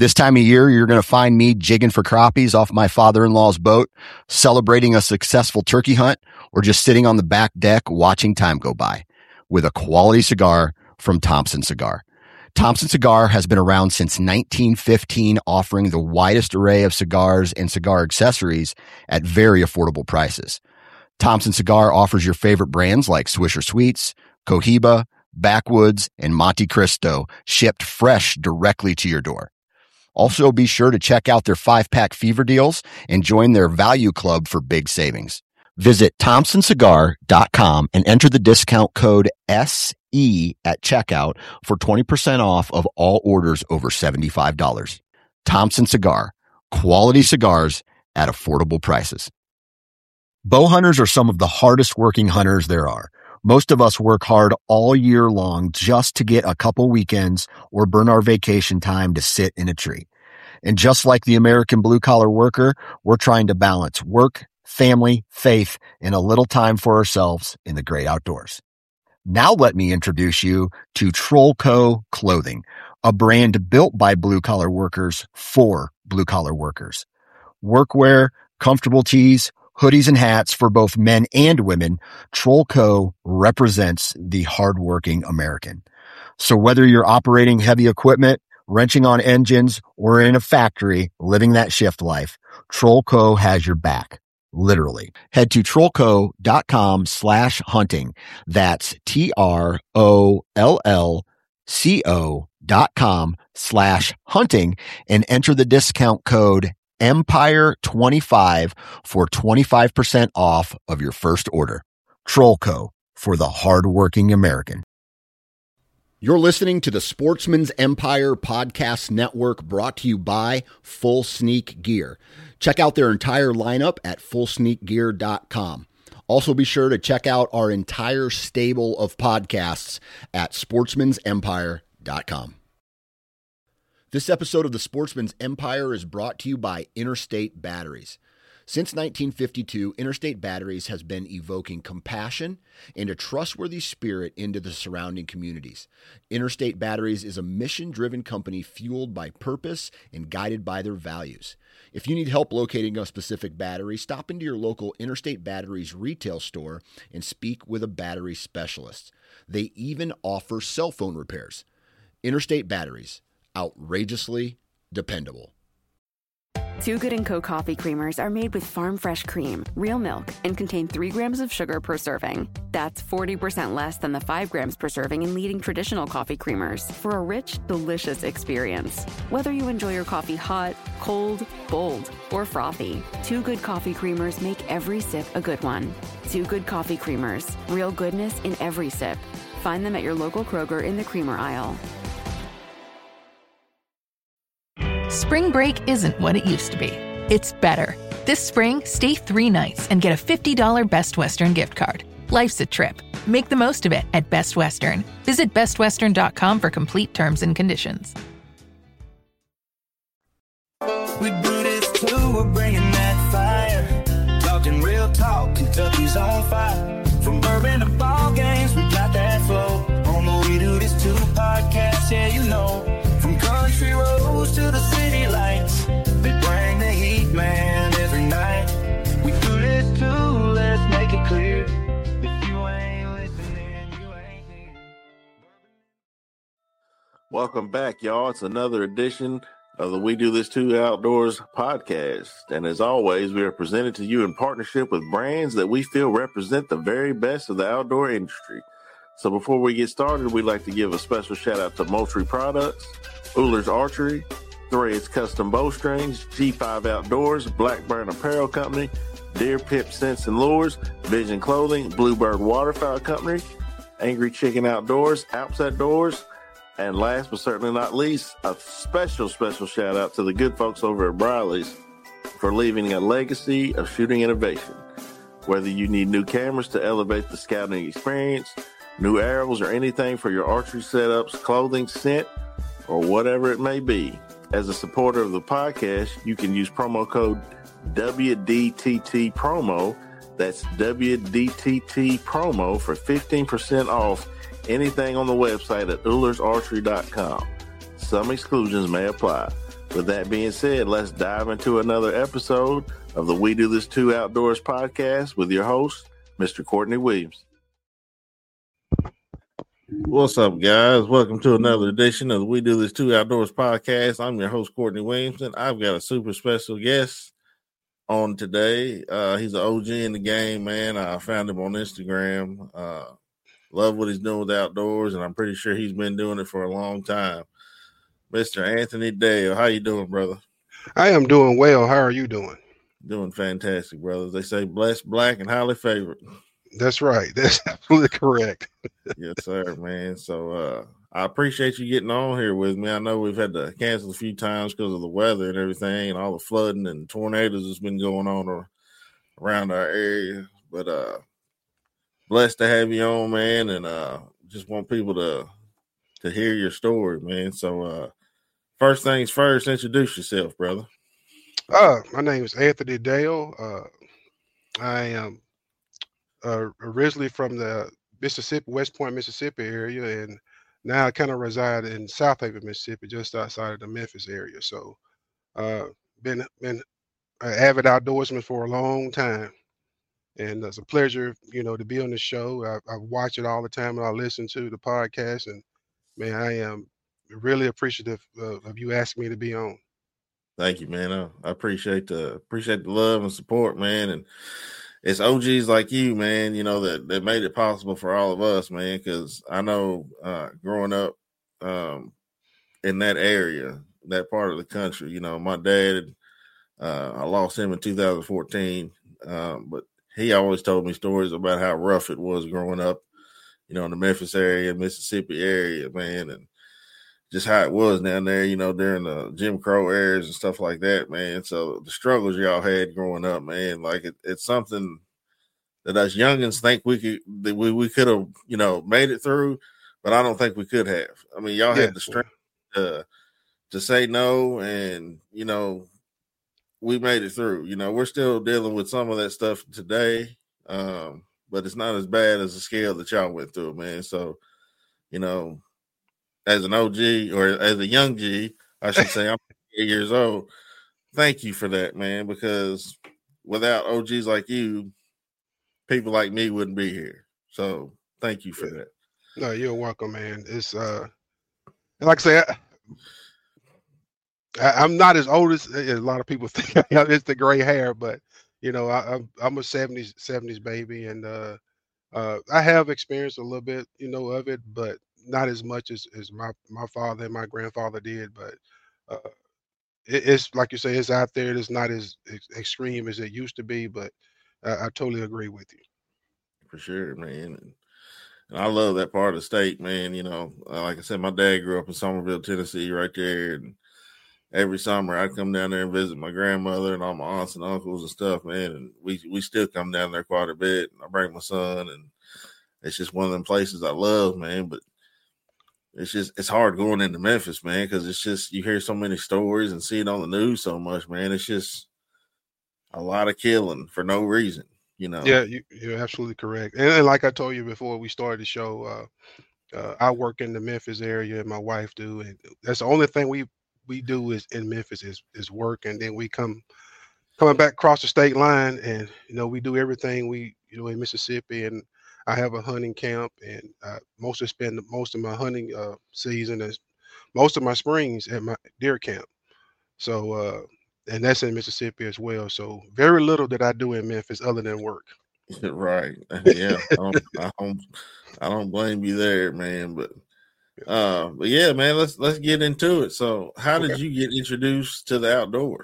This time of year, you're going to find me jigging for crappies off my father-in-law's boat, celebrating a successful turkey hunt, or just sitting on the back deck watching time go by with a quality cigar from Thompson Cigar. Thompson Cigar has been around since 1915, offering the widest array of cigars and cigar accessories at very affordable prices. Thompson Cigar offers your favorite brands like Swisher Sweets, Cohiba, Backwoods, and Monte Cristo, shipped fresh directly to your door. Also, be sure to check out their 5-pack fever deals and join their value club for big savings. Visit ThompsonCigar.com and enter the discount code SE at checkout for 20% off of all orders over $75. Thompson Cigar, quality cigars at affordable prices. Bow hunters are some of the hardest working hunters there are. Most of us work hard all year long just to get a couple weekends or burn our vacation time to sit in a tree. And just like the American blue-collar worker, we're trying to balance work, family, faith, and a little time for ourselves in the great outdoors. Now let me introduce you to Trollco Clothing, a brand built by blue-collar workers for blue-collar workers. Workwear, comfortable tees, hoodies and hats for both men and women, Trollco represents the hardworking American. So whether you're operating heavy equipment, wrenching on engines, or in a factory living that shift life, Trollco has your back. Literally. Head to Trollco.com/hunting. That's TROLLCO.com/hunting and enter the discount code Empire25 for 25% off of your first order. Trollco, for the hardworking American. You're listening to the Sportsman's Empire Podcast Network, brought to you by Full Sneak Gear. Check out their entire lineup at fullsneakgear.com. Also be sure to check out our entire stable of podcasts at sportsmansempire.com. This episode of the Sportsman's Empire is brought to you by Interstate Batteries. Since 1952, Interstate Batteries has been evoking compassion and a trustworthy spirit into the surrounding communities. Interstate Batteries is a mission-driven company fueled by purpose and guided by their values. If you need help locating a specific battery, stop into your local Interstate Batteries retail store and speak with a battery specialist. They even offer cell phone repairs. Interstate Batteries, outrageously dependable. Too Good & Co. coffee creamers are made with farm fresh cream, real milk, and contain 3 grams of sugar per serving. That's 40% less than the 5 grams per serving in leading traditional coffee creamers for a rich, delicious experience. Whether you enjoy your coffee hot, cold, bold, or frothy, Too Good coffee creamers make every sip a good one. Too Good coffee creamers, real goodness in every sip. Find them at your local Kroger in the creamer aisle. Spring break isn't what it used to be. It's better. This spring, stay 3 nights and get a $50 Best Western gift card. Life's a trip. Make the most of it at Best Western. Visit bestwestern.com for complete terms and conditions. We do this too, we're bringing that fire. Talking real talk, Kentucky's on fire. From bourbon to ball games, we got that flow. On the We Do This Too podcast, yeah, you know. From country roads to the city lights, they bring the heat, man, every night. We do this too, let's make it clear. If you ain't listening, you ain't here. Welcome back, y'all. It's another edition of the We Do This Too Outdoors podcast. And as always, we are presented to you in partnership with brands that we feel represent the very best of the outdoor industry. So before we get started, we'd like to give a special shout out to Moultrie Products, Ullers Archery, Threads Custom Bowstrings, G5 Outdoors, Blackburn Apparel Company, Deer Pip Scents and Lures, Vision Clothing, Bluebird Waterfowl Company, Angry Chicken Outdoors, Alps Outdoors, and last but certainly not least, a special shout out to the good folks over at Briley's for leaving a legacy of shooting innovation. Whether you need new cameras to elevate the scouting experience, new arrows, or anything for your archery setups, clothing, scent, or whatever it may be. As a supporter of the podcast, you can use promo code WDTT-PROMO. That's WDTT-PROMO for 15% off anything on the website at UllersArchery.com. Some exclusions may apply. With that being said, let's dive into another episode of the We Do This Too Outdoors podcast with your host, Mr. Courtney Williams. What's up, guys? Welcome to another edition of the We Do This Too Outdoors podcast. I'm your host, Courtney Williams, and I've got a super special guest on today. He's an OG in the game, man. I found him on Instagram. Love what he's doing with outdoors, and I'm pretty sure he's been doing it for a long time. Mr. Anthony Dale, how you doing, brother? I am doing well. How are you doing? Doing fantastic, brothers. They say blessed, black, and highly favored. That's right. That's absolutely correct. Yes, sir, man. So I appreciate you getting on here with me. I know we've had to cancel a few times because of the weather and everything and all the flooding and tornadoes that's been going on around our area. But blessed to have you on, man, and just want people to hear your story, man. So first things first, introduce yourself, brother. My name is Anthony Dale. I am originally from the Mississippi, West Point, Mississippi area, and now I kind of reside in South Haven, Mississippi, just outside of the Memphis area. So been an avid outdoorsman for a long time. And it's a pleasure, to be on the show. I watch it all the time, and I listen to the podcast. And man, I am really appreciative of you asking me to be on. Thank you, man. I appreciate the love and support, man. And it's OGs like you, man, that made it possible for all of us, man. Because I know growing up in that area, that part of the country, my dad, I lost him in 2014, but he always told me stories about how rough it was growing up, in the Memphis area, Mississippi area, man, and just how it was down there, during the Jim Crow eras and stuff like that, man. So the struggles y'all had growing up, man, like it's something that us youngins think we could have, made it through, but I don't think we could have. I mean, y'all had the strength to say no, and, we made it through. We're still dealing with some of that stuff today, but it's not as bad as the scale that y'all went through, man. So, as an OG or as a young G, I should say, I'm 8 years old. Thank you for that, man, because without OGs like you, people like me wouldn't be here. So thank you for that. No, you're welcome, man. It's like I say, I'm not as old as a lot of people think. It's the gray hair, but I'm a 70s baby, and I have experienced a little bit, of it, but not as much as my father and my grandfather did. But it's like you say, it's out there. It's not as extreme as it used to be, but I totally agree with you. For sure, man. And I love that part of the state, man. Like I said, my dad grew up in Somerville, Tennessee, right there, and every summer I'd come down there and visit my grandmother and all my aunts and uncles and stuff, man. And we still come down there quite a bit. I bring my son, and it's just one of them places I love, man. But it's hard going into Memphis, man, because it's just you hear so many stories and see it on the news so much, man. It's just a lot of killing for no reason, Yeah, you're absolutely correct. And like I told you before we started the show, I work in the Memphis area, and my wife do, and that's the only thing we do is in Memphis is work, and then we coming back across the state line, and we do everything we in Mississippi, and I have a hunting camp, and spend most of my hunting season is most of my springs at my deer camp. So and that's in Mississippi as well. So very little that I do in Memphis other than work. Right. Yeah. I don't blame you there, man. But yeah, man, let's get into it. So how did you get introduced to the outdoors?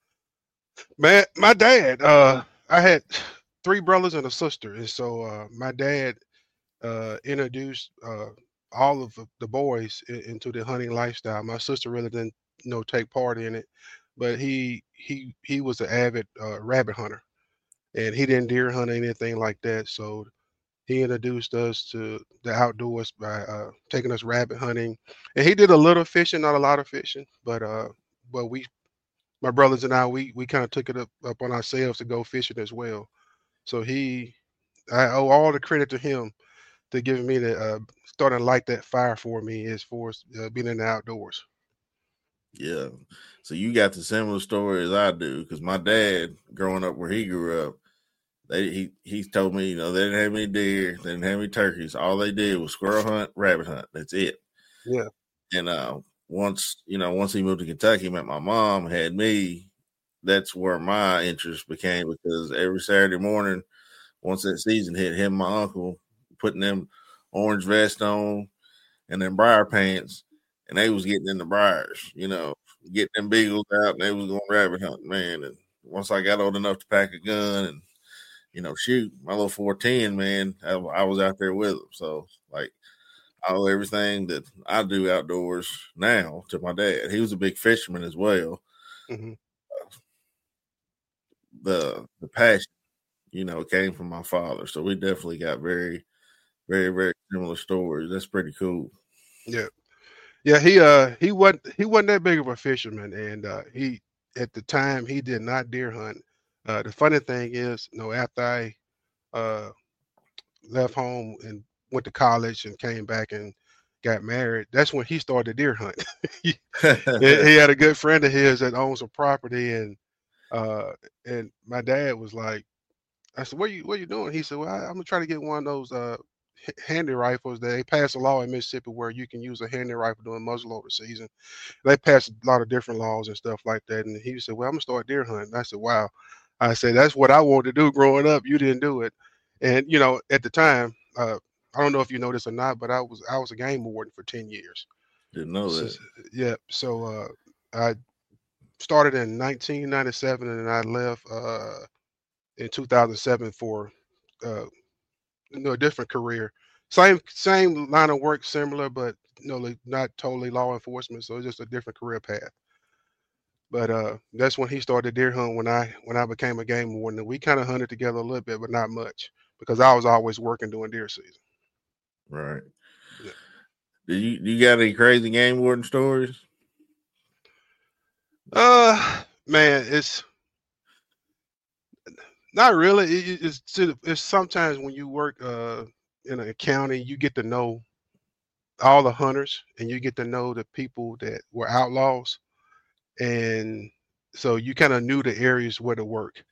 Man, my dad, I had 3 brothers and a sister. And so my dad introduced all of the boys into the hunting lifestyle. My sister really didn't take part in it, but he was an avid rabbit hunter, and he didn't deer hunt or anything like that. So he introduced us to the outdoors by taking us rabbit hunting, and he did a little fishing, not a lot of fishing, but my brothers and I, we kind of took it up on ourselves to go fishing as well. So I owe all the credit to him to giving me the starting to light that fire for me as far as being in the outdoors. Yeah. So you got the similar story as I do, because my dad, growing up where he grew up, he told me, they didn't have any deer, they didn't have any turkeys. All they did was squirrel hunt, rabbit hunt. That's it. Yeah. And once he moved to Kentucky, met my mom, had me, that's where my interest became, because every Saturday morning, once that season hit, him and my uncle putting them orange vest on and them briar pants, and they was getting in the briars, getting them beagles out, and they was going rabbit hunting, man. And once I got old enough to pack a gun and shoot, my little 410, man, I was out there with them. So like, I owe everything that I do outdoors now to my dad. He was a big fisherman as well. Mm-hmm. The passion, came from my father. So we definitely got very, very, very similar stories. That's pretty cool. Yeah. Yeah, he wasn't that big of a fisherman, and he at the time he did not deer hunt. The funny thing is, after I left home and went to college and came back and got married, that's when he started deer hunt. he had a good friend of his that owns a property, and my dad was like, I said, what you doing? He said, well, I'm gonna try to get one of those handy rifles. They passed a law in Mississippi where you can use a handy rifle during muzzleloader season. They passed a lot of different laws and stuff like that. And he said, well, I'm gonna start deer hunting. I said, wow. I said, that's what I wanted to do growing up. You didn't do it. And at the time, I don't know if you know this or not, but I was a game warden for 10 years. Didn't know that. Yeah. So I started in 1997 and I left in 2007 for a different career. Same line of work, similar, but like not totally law enforcement. So it's just a different career path. But that's when he started deer hunt when I became a game warden. We kind of hunted together a little bit, but not much, because I was always working during deer season. Right. Yeah. Do you got any crazy game warden stories? Man, it's not really. It's sometimes when you work in a county, you get to know all the hunters and you get to know the people that were outlaws, and so you kind of knew the areas where to work.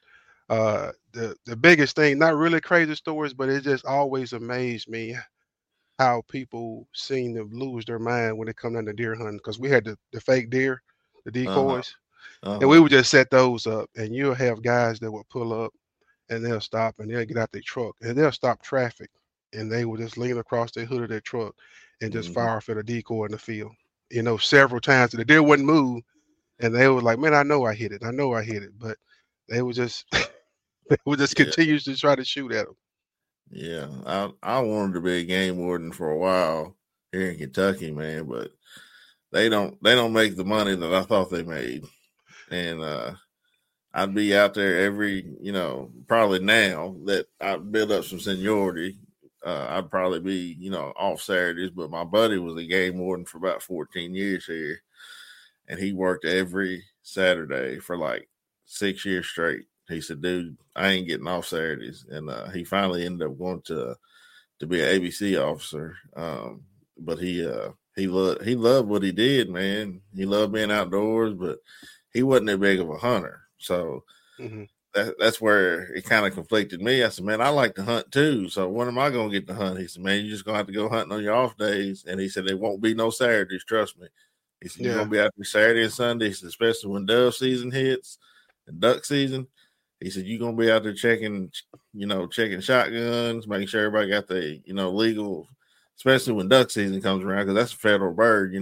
The biggest thing, not really crazy stories, but it just always amazed me how people seem to lose their mind when it comes down to deer hunting, because we had the fake deer, the decoys, and we would just set those up, and you'll have guys that would pull up and they'll stop and they'll get out their truck and they'll stop traffic and they will just lean across the hood of their truck and just fire for the decoy in the field. Several times the deer wouldn't move and they were like, man, I know I hit it. But they would just continue to try to shoot at them. Yeah. I wanted to be a game warden for a while here in Kentucky, man, but they don't make the money that I thought they made. And I'd be out there every, probably now that I build up some seniority, I'd probably be, off Saturdays. But my buddy was a game warden for about 14 years here, and he worked every Saturday for like 6 years straight. He said, dude, I ain't getting off Saturdays. And he finally ended up going to be an ABC officer. But he loved what he did, man. He loved being outdoors, but he wasn't that big of a hunter. So that's where it kind of conflicted me. I said, man, I like to hunt too. So when am I going to get to hunt? He said, man, you're just going to have to go hunting on your off days. And he said, there won't be no Saturdays. Trust me. He said, you're going to be out there Saturday and Sunday. He said, especially when dove season hits and duck season. He said, you're going to be out there checking shotguns, making sure everybody got the, legal, especially when duck season comes around, because that's a federal bird,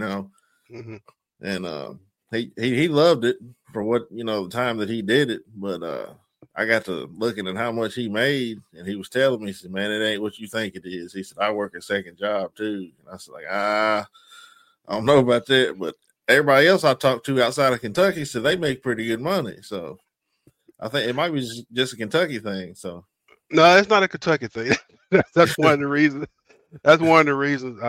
And he loved it for what, the time that he did it. But I got to looking at how much he made, and he was telling me, he said, man, it ain't what you think it is. He said, I work a second job too. And I said, like, I don't know about that. But everybody else I talked to outside of Kentucky said they make pretty good money. So I think it might be just a Kentucky thing. So no, it's not a Kentucky thing. That's one of the reasons. That's one of the reasons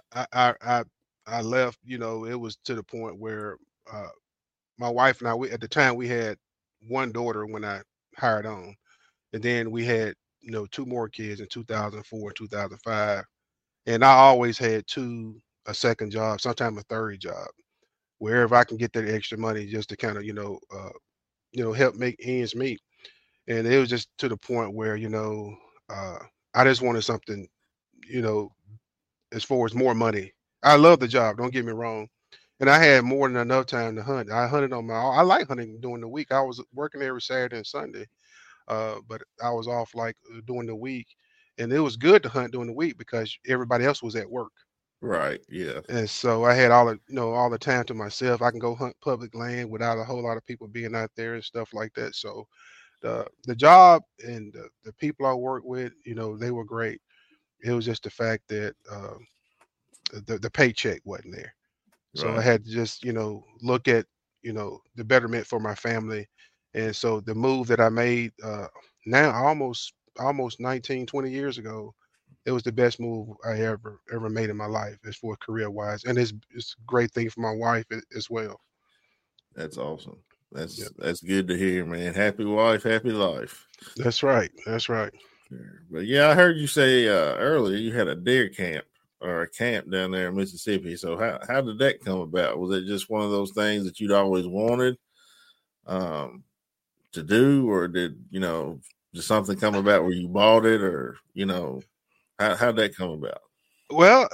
I left. It was to the point where my wife and I, at the time, we had one daughter when I hired on, and then we had two more kids in 2004 and 2005, and I always had a second job, sometimes a third job. wherever I can get that extra money just to kind of, help make ends meet. And it was just to the point where, I just wanted something, you know, as far as more money. I love the job, don't get me wrong. And I had more than enough time to hunt. I hunted I like hunting during the week. I was working every Saturday and Sunday, but I was off like during the week. And it was good to hunt during the week because everybody else was at work. Right. Yeah. And so I had all the time to myself. I can go hunt public land without a whole lot of people being out there and stuff like that. So the job and the people I worked with, they were great. It was just the fact that the paycheck wasn't there. So I Right. had to just, look at, the betterment for my family. And so the move that I made now almost 19, 20 years ago, it was the best move I ever made in my life as for career wise. And it's a great thing for my wife as well. That's awesome. Yep. That's good to hear, man. Happy wife, happy life. That's right. That's right. Sure. But yeah, I heard you say earlier you had a deer camp or a camp down there in Mississippi. So how did that come about? Was it just one of those things that you'd always wanted to do, or did something come about where you bought it, or how'd that come about? Well,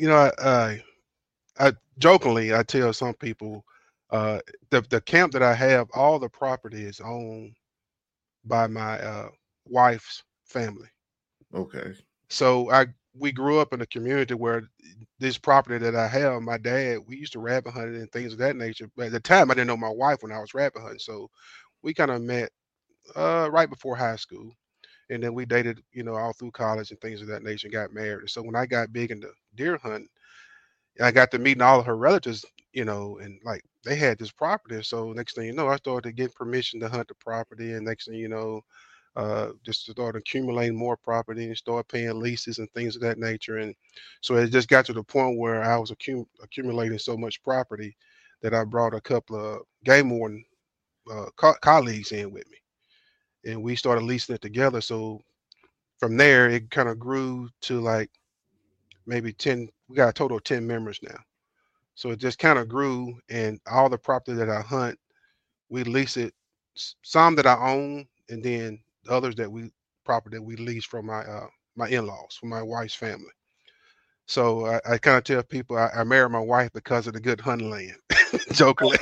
I jokingly I tell some people the camp that I have, all the property is owned by my wife's family. Okay. So we grew up in a community where this property that I have, my dad, we used to rabbit hunt and things of that nature. But at the time, I didn't know my wife when I was rabbit hunting, so we kind of met right before high school, and then we dated, all through college and things of that nature, and got married. And so when I got big into deer hunting, I got to meeting all of her relatives, and like they had this property. So next thing you know, I started getting permission to hunt the property, and next thing you know, just start accumulating more property and start paying leases and things of that nature. And so it just got to the point where I was accumulating so much property that I brought a couple of game warden colleagues in with me, and we started leasing it together. So from there, it kind of grew to like maybe 10. We got a total of 10 members now. So it just kind of grew, and all the property that I hunt, we lease it. Some that I own, and then the others that we lease from my in-laws, from my wife's family. So I kind of tell people I married my wife because of the good hunting land, jokingly.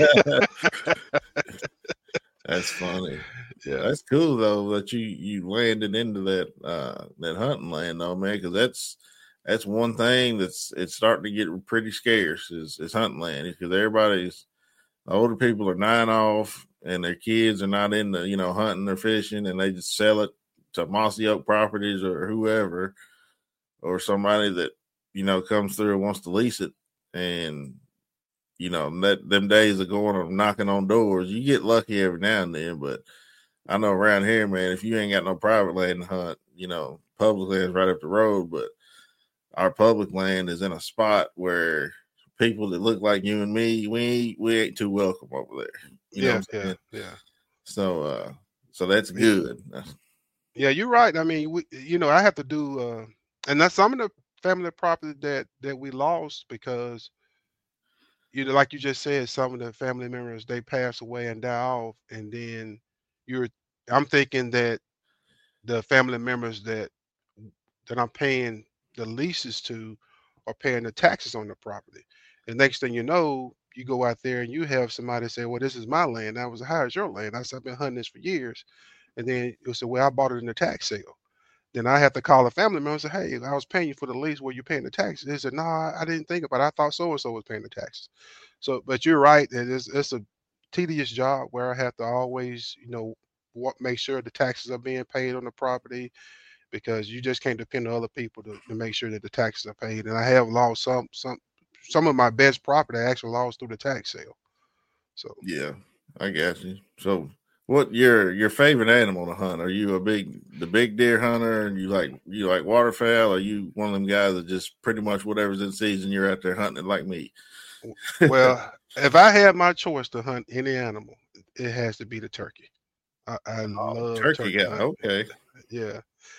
That's funny. Yeah, That's cool though that you landed into that hunting land though, man, because that's one thing it's starting to get pretty scarce is hunting land, because the older people are dying off and their kids are not into hunting or fishing, and they just sell it to Mossy Oak Properties or whoever, or somebody that comes through and wants to lease it. And them days of going and knocking on doors, you get lucky every now and then, but I know around here, man, if you ain't got no private land to hunt, public land is right up the road, but our public land is in a spot where people that look like you and me, we ain't too welcome over there. Yeah. So that's good. Yeah, you're right. I mean, I have to do, and that's some of the family property that we lost because, like you just said, some of the family members, they pass away and die off, and then I'm thinking that the family members that I'm paying the leases to are paying the taxes on the property. And next thing you know, you go out there and you have somebody say, well, this is my land. I was, how is your land? I said, I've been hunting this for years. And then you say, well, I bought it in a tax sale. Then I have to call a family member and say, hey, I was paying you for the lease. Were you paying the taxes? They said, no, I didn't think about it. I thought so-and-so was paying the taxes. So, but you're right. It's a tedious job where I have to always, make sure the taxes are being paid on the property, because you just can't depend on other people to make sure that the taxes are paid. And I have lost some of my best property I actually lost through the tax sale. So yeah, I got you. So what your favorite animal to hunt? Are you the big deer hunter, and you like waterfowl? Or are you one of them guys that just pretty much whatever's in season you're out there hunting like me? Well, if I had my choice to hunt any animal, it has to be the turkey. I love turkey. Yeah, okay. Yeah.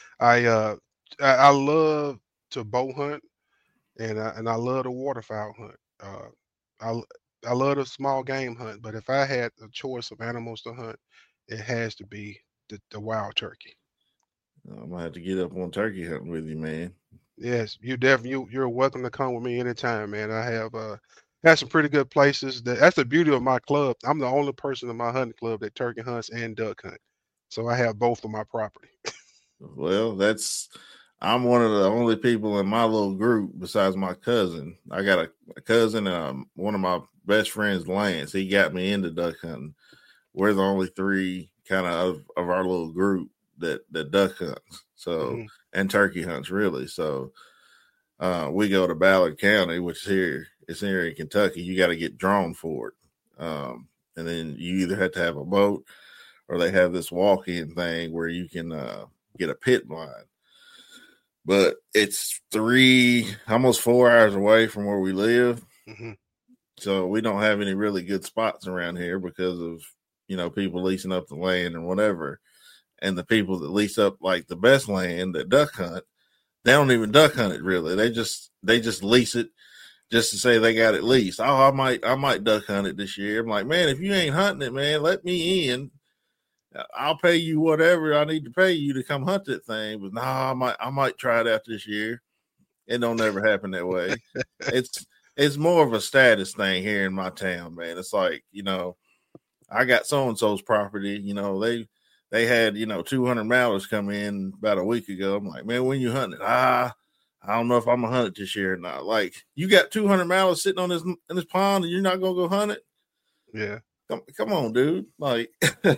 I love to bow hunt, and I love to waterfowl hunt. I love the small game hunt, but if I had a choice of animals to hunt, it has to be the wild turkey. I'm gonna have to get up on turkey hunting with you, man. Yes, you're welcome to come with me anytime, man. I have some pretty good places. That's the beauty of my club. I'm the only person in my hunting club that turkey hunts and duck hunt. So I have both of my property. Well, I'm one of the only people in my little group besides my cousin. I got a cousin and one of my best friends, Lance. He got me into duck hunting. We're the only three kind of our little group that duck hunts. So and turkey hunts really. So we go to Ballard County, which it's here in Kentucky. You got to get drawn for it. And then you either have to have a boat or they have this walk-in thing where you can get a pit blind. But it's almost 4 hours away from where we live. Mm-hmm. So we don't have any really good spots around here because of, people leasing up the land and whatever. And the people that lease up like the best land that duck hunt, they don't even duck hunt it really. They just lease it just to say they got it leased. Oh, I might duck hunt it this year. I'm like, man, if you ain't hunting it, man, let me in. I'll pay you whatever I need to pay you to come hunt that thing. But I might try it out this year. It don't never happen that way. It's more of a status thing here in my town, man. It's like, I got so-and-so's property, they had, 200 mallards come in about a week ago. I'm like, man, when you hunting it? I don't know if I'm going to hunt it this year or not. Like, you got 200 mallards sitting in this pond and you're not going to go hunt it? Yeah. Come on, dude. Like,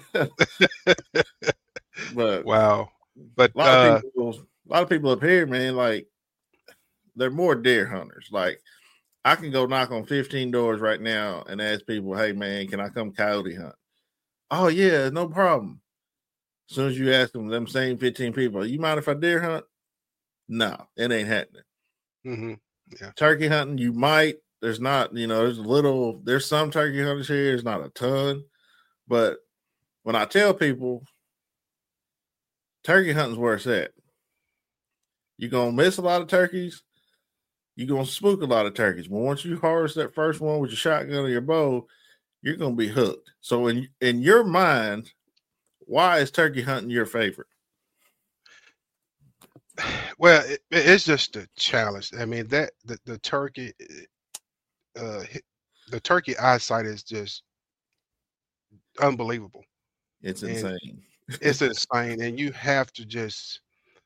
but wow. But a lot of people up here, man, like, they're more deer hunters. Like, I can go knock on 15 doors right now and ask people, hey, man, can I come coyote hunt? Oh, yeah, no problem. As soon as you ask them same 15 people, you mind if I deer hunt? No, it ain't happening. Mm-hmm. Yeah. Turkey hunting, you might. There's not, there's some turkey hunters here. There's not a ton. But when I tell people turkey hunting's where it's at, you're going to miss a lot of turkeys. You're going to spook a lot of turkeys. But once you harvest that first one with your shotgun or your bow, you're going to be hooked. So in your mind, why is turkey hunting your favorite? Well, it's just a challenge. I mean, that the turkey eyesight is just unbelievable. It's insane. It's insane, and you have to just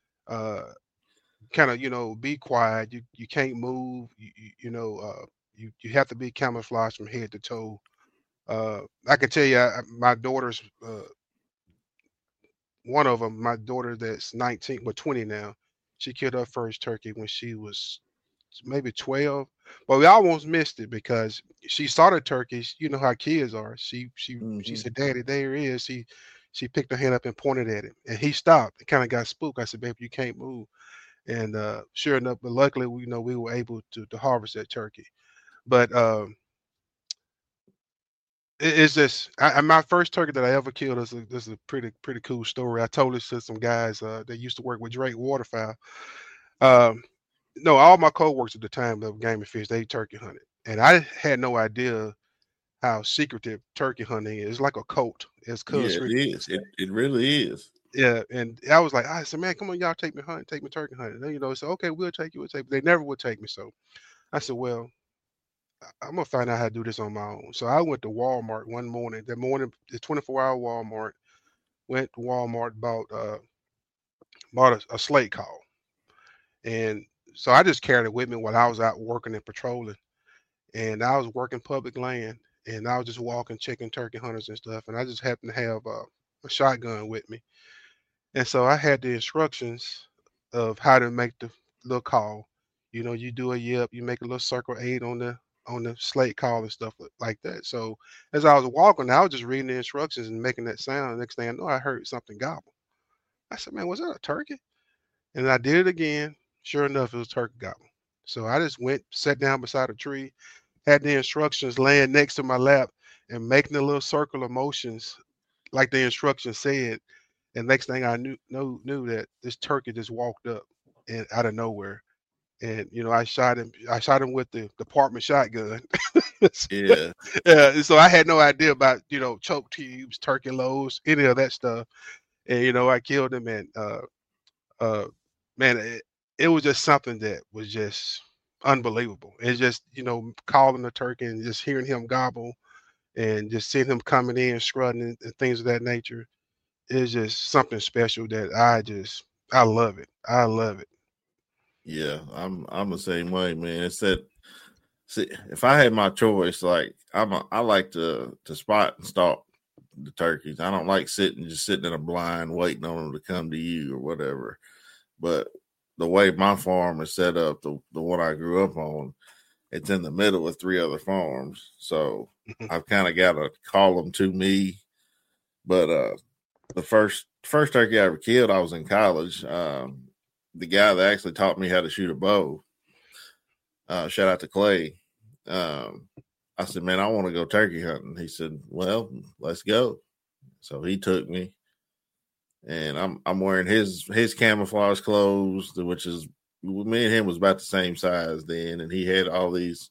kind of be quiet. You can't move. You have to be camouflaged from head to toe. I can tell you, my daughter's one of them. My daughter that's 19, but 20 now. She killed her first turkey when she was maybe 12, but we almost missed it because she saw the turkeys. You know how kids are. She said, "Daddy, there he is." She picked her hand up and pointed at him, and he stopped. It kind of got spooked. I said, "Baby, you can't move." And sure enough, but luckily, we were able to harvest that turkey. But it's just my first turkey that I ever killed is a pretty cool story. I told this to some guys that used to work with Drake Waterfowl. No, all my co-workers at the time of Game and Fish, they turkey hunted, and I had no idea how secretive turkey hunting is. It's like a cult. It's it is. It really is. Yeah, and I said, man, come on, y'all take me hunting, take me turkey hunting. And they said, okay, we'll take you. But they never would take me. So I said, well, I'm gonna find out how to do this on my own. So I went to Walmart one morning. That morning, the 24-hour Walmart. Went to Walmart, bought a slate call, and so I just carried it with me while I was out working and patrolling. And I was working public land, and I was just walking, checking turkey hunters and stuff. And I just happened to have a shotgun with me, and so I had the instructions of how to make the little call. You do a yip, you make a little circle 8 on the slate call and stuff like that. So as I was walking, I was just reading the instructions and making that sound. The next thing I know, I heard something gobble. I said, man, was that a turkey? And I did it again. Sure enough, it was turkey gobbling. So I just went, sat down beside a tree, had the instructions laying next to my lap and making the little circle of motions like the instructions said. And next thing I knew that this turkey just walked up and out of nowhere. and I shot him with the department shotgun. Yeah. So I had no idea about choke tubes, turkey loads, any of that stuff. And I killed him, and man, it was just something that was just unbelievable. It's just calling the turkey and just hearing him gobble, and just seeing him coming in, strutting, and things of that nature. It's just something special that I love it. I love it. Yeah, I'm the same way, man. It's that. See, if I had my choice, like I like to spot and stalk the turkeys. I don't like sitting in a blind waiting on them to come to you or whatever. But the way my farm is set up, the one I grew up on, it's in the middle of 3 other farms. So I've kind of got to call them to me. But the first turkey I ever killed, I was in college. The guy that actually taught me how to shoot a bow, shout out to Clay. I said, man, I want to go turkey hunting. He said, well, let's go. So he took me, and I'm wearing his camouflage clothes, which is, me and him was about the same size then, and he had all these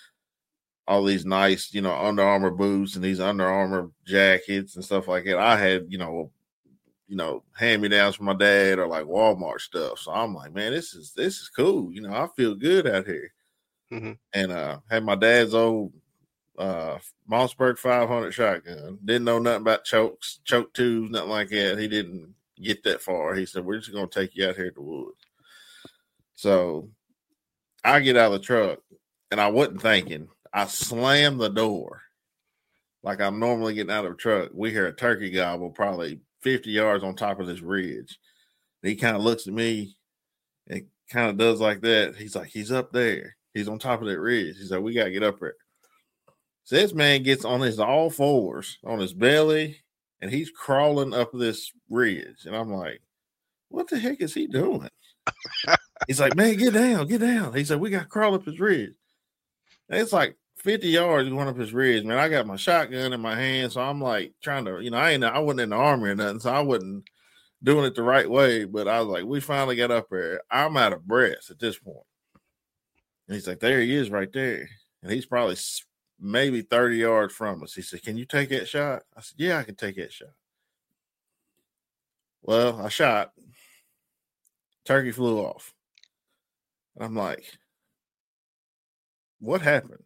nice, Under Armour boots and these Under Armour jackets and stuff like that. I had, hand-me-downs from my dad or like Walmart stuff. So I'm like, man, this is cool. I feel good out here. Mm-hmm. And had my dad's old Mossberg 500 shotgun. Didn't know nothing about choke tubes, nothing like that. He didn't get that far. He said, we're just going to take you out here to the woods. So I get out of the truck, and I wasn't thinking. I slammed the door like I'm normally getting out of a truck. We hear a turkey gobble probably 50 yards on top of this ridge. And he kind of looks at me and kind of does like that. He's like, he's up there. He's on top of that ridge. He's like, we got to get up there. So this man gets on his all fours, on his belly, and he's crawling up this ridge. And I'm like, what the heck is he doing? He's like, man, get down, get down. He said, we got to crawl up his ridge. And it's like 50 yards going up his ridge, man. I got my shotgun in my hand, so I'm like trying to, I wasn't in the army or nothing, so I wasn't doing it the right way. But I was like, we finally got up there. I'm out of breath at this point. And he's like, there he is right there. And he's probably maybe 30 yards from us. He said, can you take that shot? I said, yeah, I can take that shot. Well, I shot. Turkey flew off. And I'm like, what happened?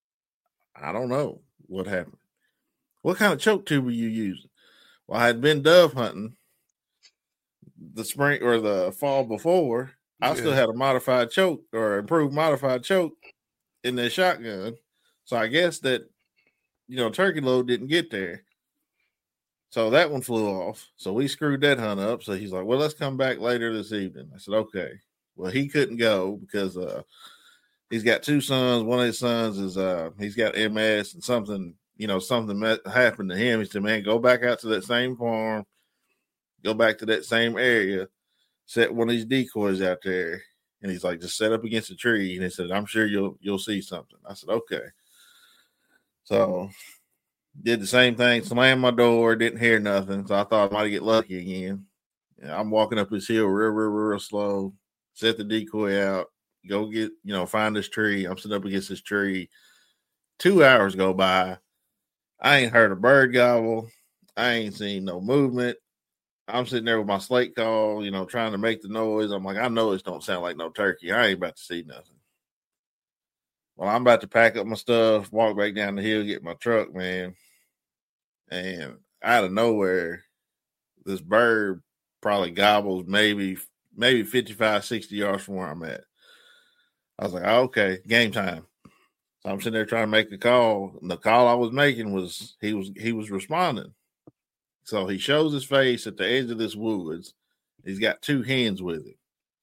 I don't know what happened. What kind of choke tube were you using? Well, I had been dove hunting the spring or the fall before. I still had a modified choke or improved modified choke in that shotgun. So I guess that, turkey load didn't get there. So that one flew off. So we screwed that hunt up. So he's like, well, let's come back later this evening. I said, okay. Well, he couldn't go because he's got 2 sons. One of his sons is he's got MS and something happened to him. He said, man, go back out to that same farm, go back to that same area, set one of these decoys out there. And he's like, just set up against a tree. And he said, I'm sure you'll see something. I said, okay. So did the same thing, slammed my door, didn't hear nothing. So I thought I might get lucky again. And I'm walking up this hill real slow, set the decoy out, go get, find this tree. I'm sitting up against this tree. 2 hours go by. I ain't heard a bird gobble. I ain't seen no movement. I'm sitting there with my slate call, trying to make the noise. I'm like, I know this don't sound like no turkey. I ain't about to see nothing. Well, I'm about to pack up my stuff, walk back down the hill, get my truck, man. And out of nowhere, this bird probably gobbles maybe 55, 60 yards from where I'm at. I was like, oh, okay, game time. So I'm sitting there trying to make a call. And the call I was making was he was responding. So he shows his face at the edge of this woods. He's got 2 hens with him.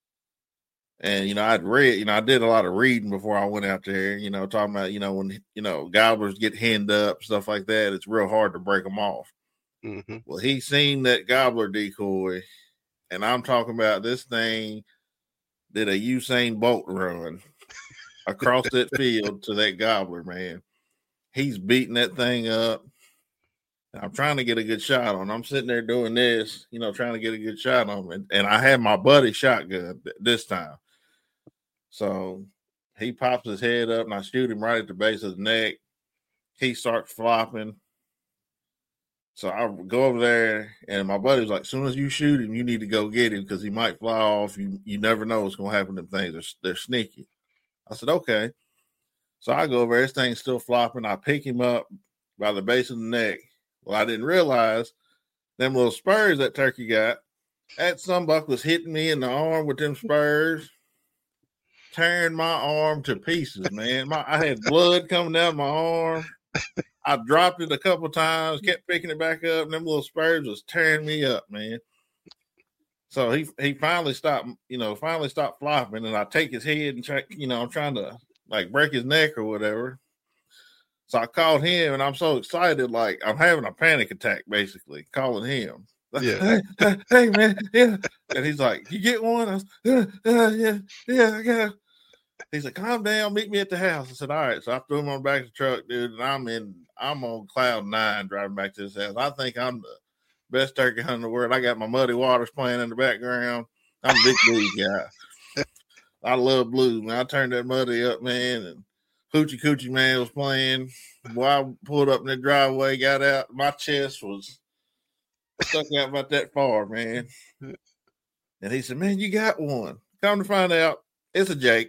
And, I'd read, I did a lot of reading before I went out there, talking about, when, gobblers get henned up, stuff like that, it's real hard to break them off. Mm-hmm. Well, he seen that gobbler decoy, and I'm talking about this thing did a Usain Bolt run across that field to that gobbler, man. He's beating that thing up. I'm trying to get a good shot on him. I'm sitting there doing this, trying to get a good shot on him. And I had my buddy shotgun this time. So he pops his head up, and I shoot him right at the base of the neck. He starts flopping. So I go over there, and my buddy was like, as soon as you shoot him, you need to go get him because he might fly off. You never know what's going to happen to them things. They're sneaky. I said, okay. So I go over there. This thing's still flopping. I pick him up by the base of the neck. Well, I didn't realize them little spurs that turkey got. That sunbuck was hitting me in the arm with them spurs, tearing my arm to pieces, man. I had blood coming down my arm. I dropped it a couple times, kept picking it back up, and them little spurs was tearing me up, man. So he finally stopped, flopping, and I take his head and try, I'm trying to like break his neck or whatever. So I called him, and I'm so excited, like I'm having a panic attack, basically, calling him. Yeah. Hey, man, yeah. And he's like, you get one? I was, yeah, I got it. He's like, calm down, meet me at the house. I said, all right. So I threw him on the back of the truck, dude, and I'm on cloud 9 driving back to his house. I think I'm the best turkey hunter in the world. I got my Muddy Waters playing in the background. I'm a big blues guy. I love blues, man. I turned that Muddy up, man, and Hoochie Coochie Man was playing. Boy, I pulled up in the driveway, got out. My chest was stuck out about that far, man. And he said, man, you got one. Come to find out, it's a Jake.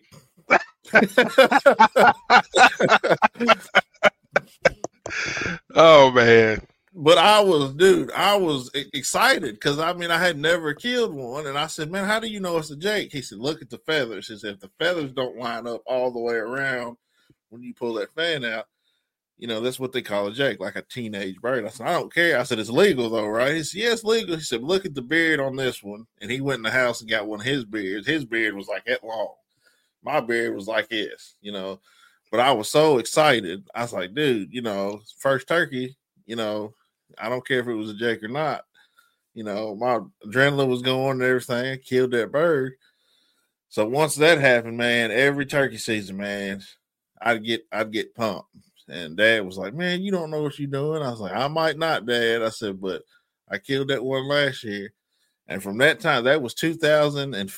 Oh, man. But I was excited because, I had never killed one. And I said, man, how do you know it's a Jake? He said, look at the feathers. He said, if the feathers don't line up all the way around when you pull that fan out, that's what they call a Jake, like a teenage bird. I said, I don't care. I said, it's legal though, right? He said, yeah, it's legal. He said, look at the beard on this one. And he went in the house and got one of his beards. His beard was like that long. My beard was like this, but I was so excited. I was like, dude, first turkey, I don't care if it was a Jake or not. My adrenaline was going and everything. I killed that bird. So once that happened, man, every turkey season, man, I'd get pumped. And Dad was like, man, you don't know what you're doing. I was like, I might not, Dad. I said, but I killed that one last year. And from that time, that was 2000 and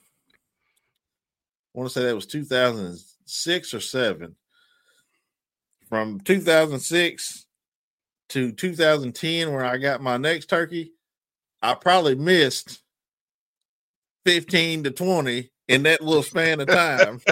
I want to say that was 2006 or 7. From 2006 to 2010, where I got my next turkey, I probably missed 15 to 20 in that little span of time.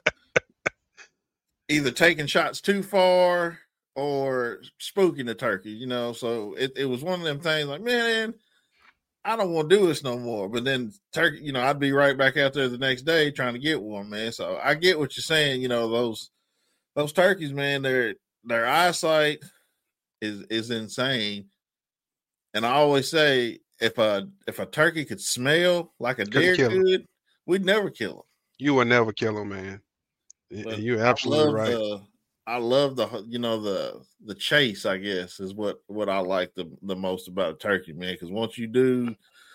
Either taking shots too far or spooking the turkey, So it was one of them things like, man, I don't want to do this no more. But then turkey, I'd be right back out there the next day trying to get one, man. So I get what you're saying. Those turkeys, man, their eyesight is insane. And I always say, if a turkey could smell like a deer could, we'd never kill him. You would never kill him, man. But you're absolutely right. I love the chase, I guess, is what I like the most about a turkey, man. Because once you do,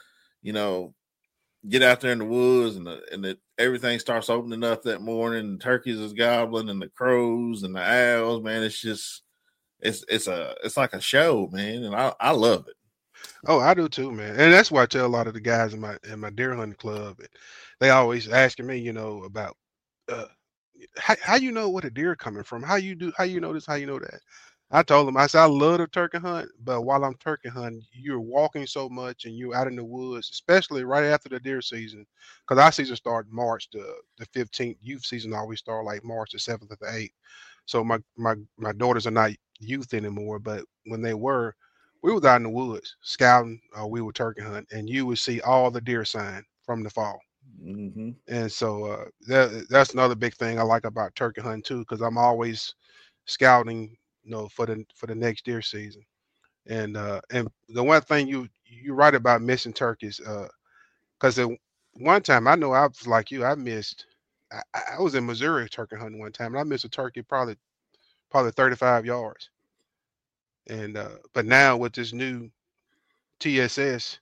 get out there in the woods and everything starts opening up that morning, the turkeys is gobbling and the crows and the owls, man. It's just it's like a show, man, and I love it. Oh, I do too, man. And that's why I tell a lot of the guys in my deer hunting club. They always asking me, about how you know what a deer coming from? How you know this? How you know that? I told them, I said, I love to turkey hunt, but while I'm turkey hunting, you're walking so much and you're out in the woods, especially right after the deer season, because our season starts March the 15th. Youth season always start like March the 7th or the 8th. So my daughters are not youth anymore, but when they were, we was out in the woods scouting, we were turkey hunting, and you would see all the deer sign from the fall. Mm-hmm. And so that's another big thing I like about turkey hunting too, because I'm always scouting, for the next deer season. And the one thing you're right about missing turkeys, because one time I know I was like you, I was in Missouri turkey hunting one time, and I missed a turkey probably 35 yards. And but now with this new TSS,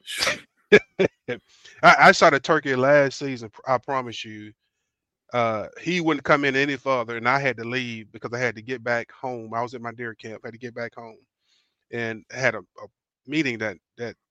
I shot a turkey last season. I promise you, he wouldn't come in any further, and I had to leave because I had to get back home. I was at my deer camp, I had to get back home, and had a meeting that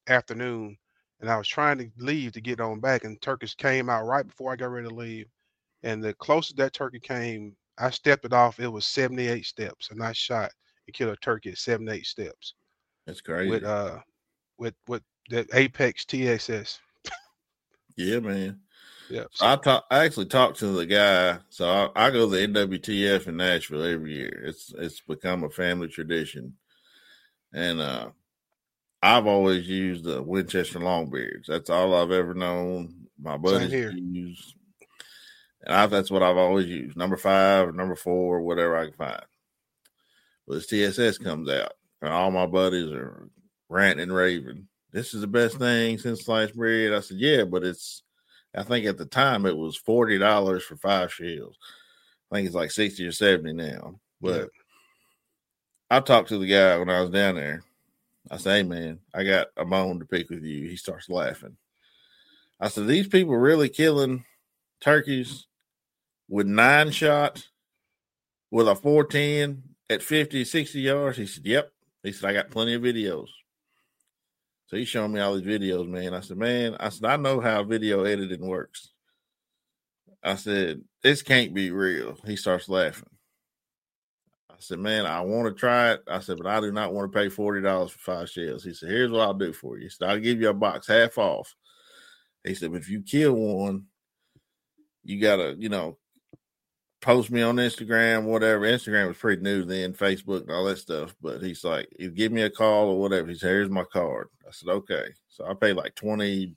afternoon, and I was trying to leave to get on back, and turkeys came out right before I got ready to leave, And the closest that turkey came, I stepped it off. It was 78 steps, and I shot and killed a turkey at 78 steps That's crazy. with the Apex TSS. Yeah, man. Yeah. So I actually talked to the guy. So I go to the NWTF in Nashville every year. It's become a family tradition, and I've always used the Winchester Longbeards. That's all I've ever known. My buddies use, and that's what I've always used. Number 5 or number 4, whatever I can find. But this TSS comes out, and all my buddies are ranting and raving. This is the best thing since sliced bread. I said, yeah, but I think at the time it was $40 for 5 shells. I think it's like 60 or 70 now. But I talked to the guy when I was down there. I said, hey, man, I got a bone to pick with you. He starts laughing. I said, these people really killing turkeys with 9 shots with a 410 at 50, 60 yards? He said, yep. He said, I got plenty of videos. So he's showing me all these videos, man. I said, I know how video editing works. I said, this can't be real. He starts laughing. I said, man, I want to try it. I said, but I do not want to pay $40 for 5 shells. He said, here's what I'll do for you. He said, I'll give you a box half off. He said, but if you kill one, you got to, post me on Instagram, whatever. Instagram was pretty new then, Facebook and all that stuff. But he's like, you give me a call or whatever. He said, here's my card. I said, okay. So I paid like $22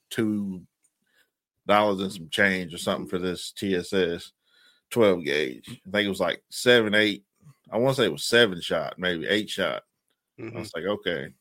and some change or something for this TSS 12 gauge. I think it was like 7, 8. I want to say it was 7 shot, maybe 8 shot. Mm-hmm. I was like, okay.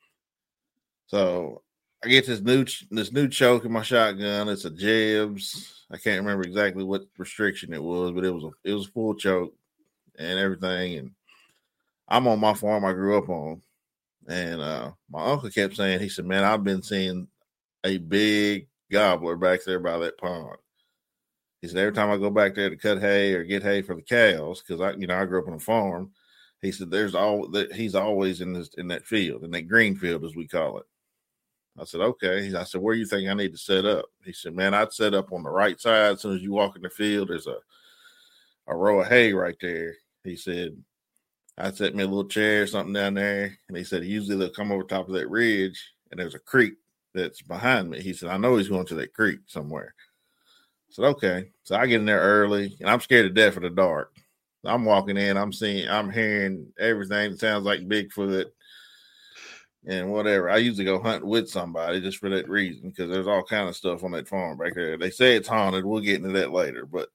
So I get this new choke in my shotgun. It's a Jebs. I can't remember exactly what restriction it was, but it was a full choke and everything. And I'm on my farm I grew up on. And my uncle kept saying, he said, man, I've been seeing a big gobbler back there by that pond. He said, every time I go back there to cut hay or get hay for the cows, because I grew up on a farm. He said, he's always in that field, in that green field, as we call it. I said, okay. I said, where do you think I need to set up? He said, man, I'd set up on the right side. As soon as you walk in the field, there's a row of hay right there. He said, I'd set me a little chair or something down there. And he said, usually they'll come over top of that ridge and there's a creek that's behind me. He said, I know he's going to that creek somewhere. I said, okay. So I get in there early and I'm scared to death of the dark. I'm walking in, I'm hearing everything that sounds like Bigfoot and whatever. I usually go hunting with somebody just for that reason, because there's all kind of stuff on that farm back there. They say it's haunted. We'll get into that later. But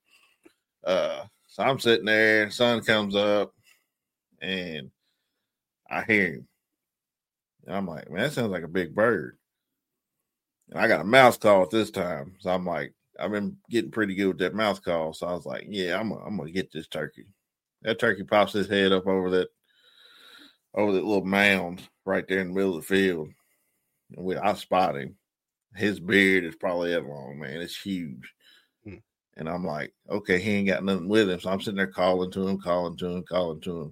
so I'm sitting there, sun comes up, and I hear him. And I'm like, man, that sounds like a big bird. And I got a mouse call at this time. So I'm like, I've been getting pretty good with that mouse call. So I was like, yeah, I'm gonna get this turkey. That turkey pops his head up over that little mound right there in the middle of the field. And I spot him. His beard is probably that long, man. It's huge. And I'm like, okay, he ain't got nothing with him. So I'm sitting there calling to him.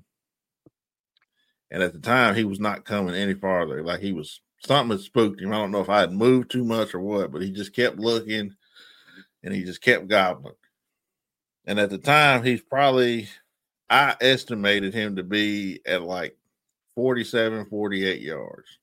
And at the time, he was not coming any farther. Like something had spooked him. I don't know if I had moved too much or what, but he just kept looking and he just kept gobbling. And at the time, I estimated him to be at like 47, 48 yards.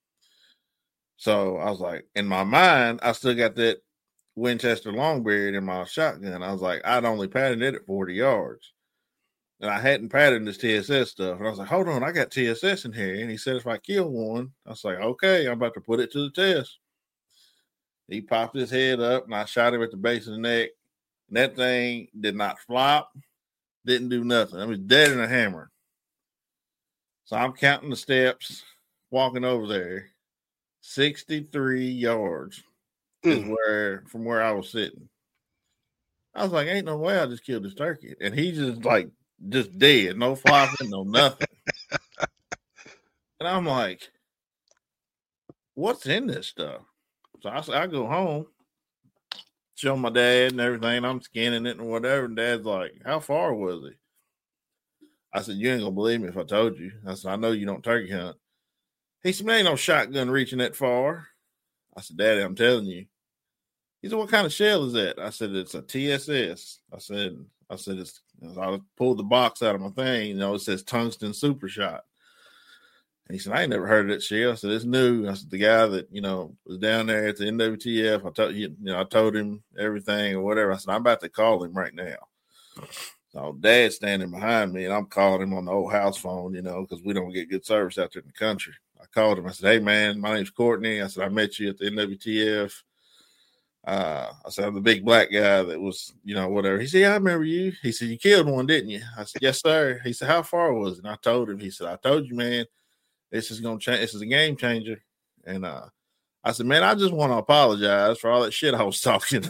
So I was like, in my mind, I still got that Winchester Longbeard in my shotgun. I was like, I'd only patterned it at 40 yards. And I hadn't patterned this TSS stuff. And I was like, hold on, I got TSS in here. And he said, if I kill one, I was like, okay, I'm about to put it to the test. He popped his head up and I shot him at the base of the neck. And that thing did not flop, didn't do nothing. I was dead in a hammer. So I'm counting the steps, walking over there. 63 yards is from where I was sitting. I was like, ain't no way I just killed this turkey. And he just dead, no flopping, no nothing. And I'm like, what's in this stuff? So I go home, show my dad and everything. I'm scanning it and whatever. And Dad's like, how far was he? I said, you ain't gonna believe me if I told you. I said, I know you don't turkey hunt. He said, man, ain't no shotgun reaching that far. I said, Daddy, I'm telling you. He said, "What kind of shell is that?" I said, "It's a TSS." I said, "It's." I pulled the box out of my thing. You know, it says tungsten super shot. And he said, "I ain't never heard of that shell." I said, "It's new." I said, "The guy that, you know, was down there at the NWTF, I told him everything or whatever." I said, "I'm about to call him right now." So Dad's standing behind me, and I'm calling him on the old house phone, you know, because we don't get good service out there in the country. I called him. I said, "Hey, man, my name's Courtney." I said, "I met you at the NWTF. I said, I'm the big black guy that was, you know, whatever." He said, "Yeah, I remember you." He said, "You killed one, didn't you?" I said, "Yes, sir." He said, "How far was it?" And I told him. He said, "I told you, man, this is going to change. This is a game changer." And I said, "Man, I just want to apologize for all that shit I was talking."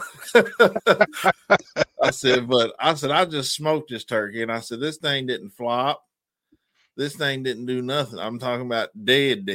I said, I just smoked this turkey. And I said, "This thing didn't flop. This thing didn't do nothing. I'm talking about dead.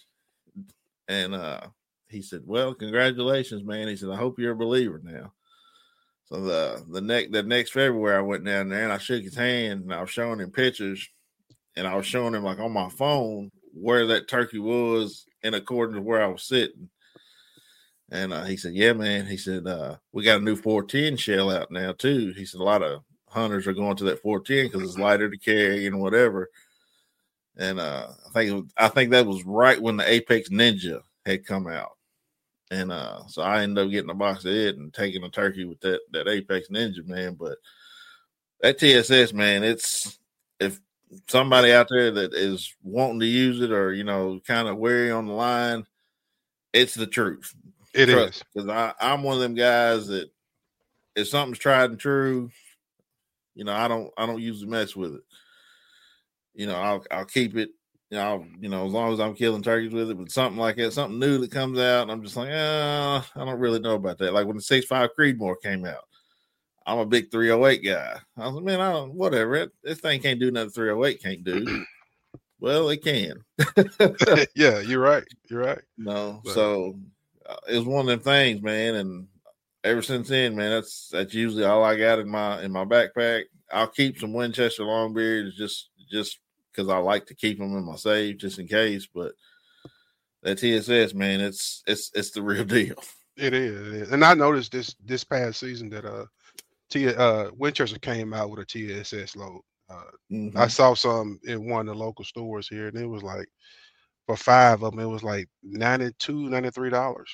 And he said, "Well, congratulations, man." He said, "I hope you're a believer now." So the next February, I went down there and I shook his hand and I was showing him pictures, and I was showing him like on my phone where that turkey was in accordance to where I was sitting. And he said, "Yeah, man." He said, "We got a new 410 shell out now too." He said, "A lot of hunters are going to that 410 because it's lighter to carry and whatever." And I think that was right when the Apex Ninja had come out. And so I ended up getting a box of it and taking a turkey with that Apex Ninja, man. But that TSS, man, it's, if somebody out there that is wanting to use it or, you know, kind of wary on the line, it's the truth. It is. Because I'm one of them guys that if something's tried and true, you know, I don't usually mess with it. You know, I'll keep it. You know, as long as I'm killing turkeys with it, but something like that, something new that comes out, and I'm just like, I don't really know about that. Like when the 6.5 Creedmoor came out, I'm a big 308 guy. I was like, man, whatever. This thing can't do nothing 308 can't do. Well, it can. Yeah, you're right. You're right. No, so it was one of them things, man. And ever since then, man, that's usually all I got in my backpack. I'll keep some Winchester Longbeards just because I like to keep them in my safe just in case. But that TSS, man, it's the real deal. It is. And I noticed this past season that Winchester came out with a TSS load. I saw some in one of the local stores here, and it was like, for 5 of them, it was like $92, $93.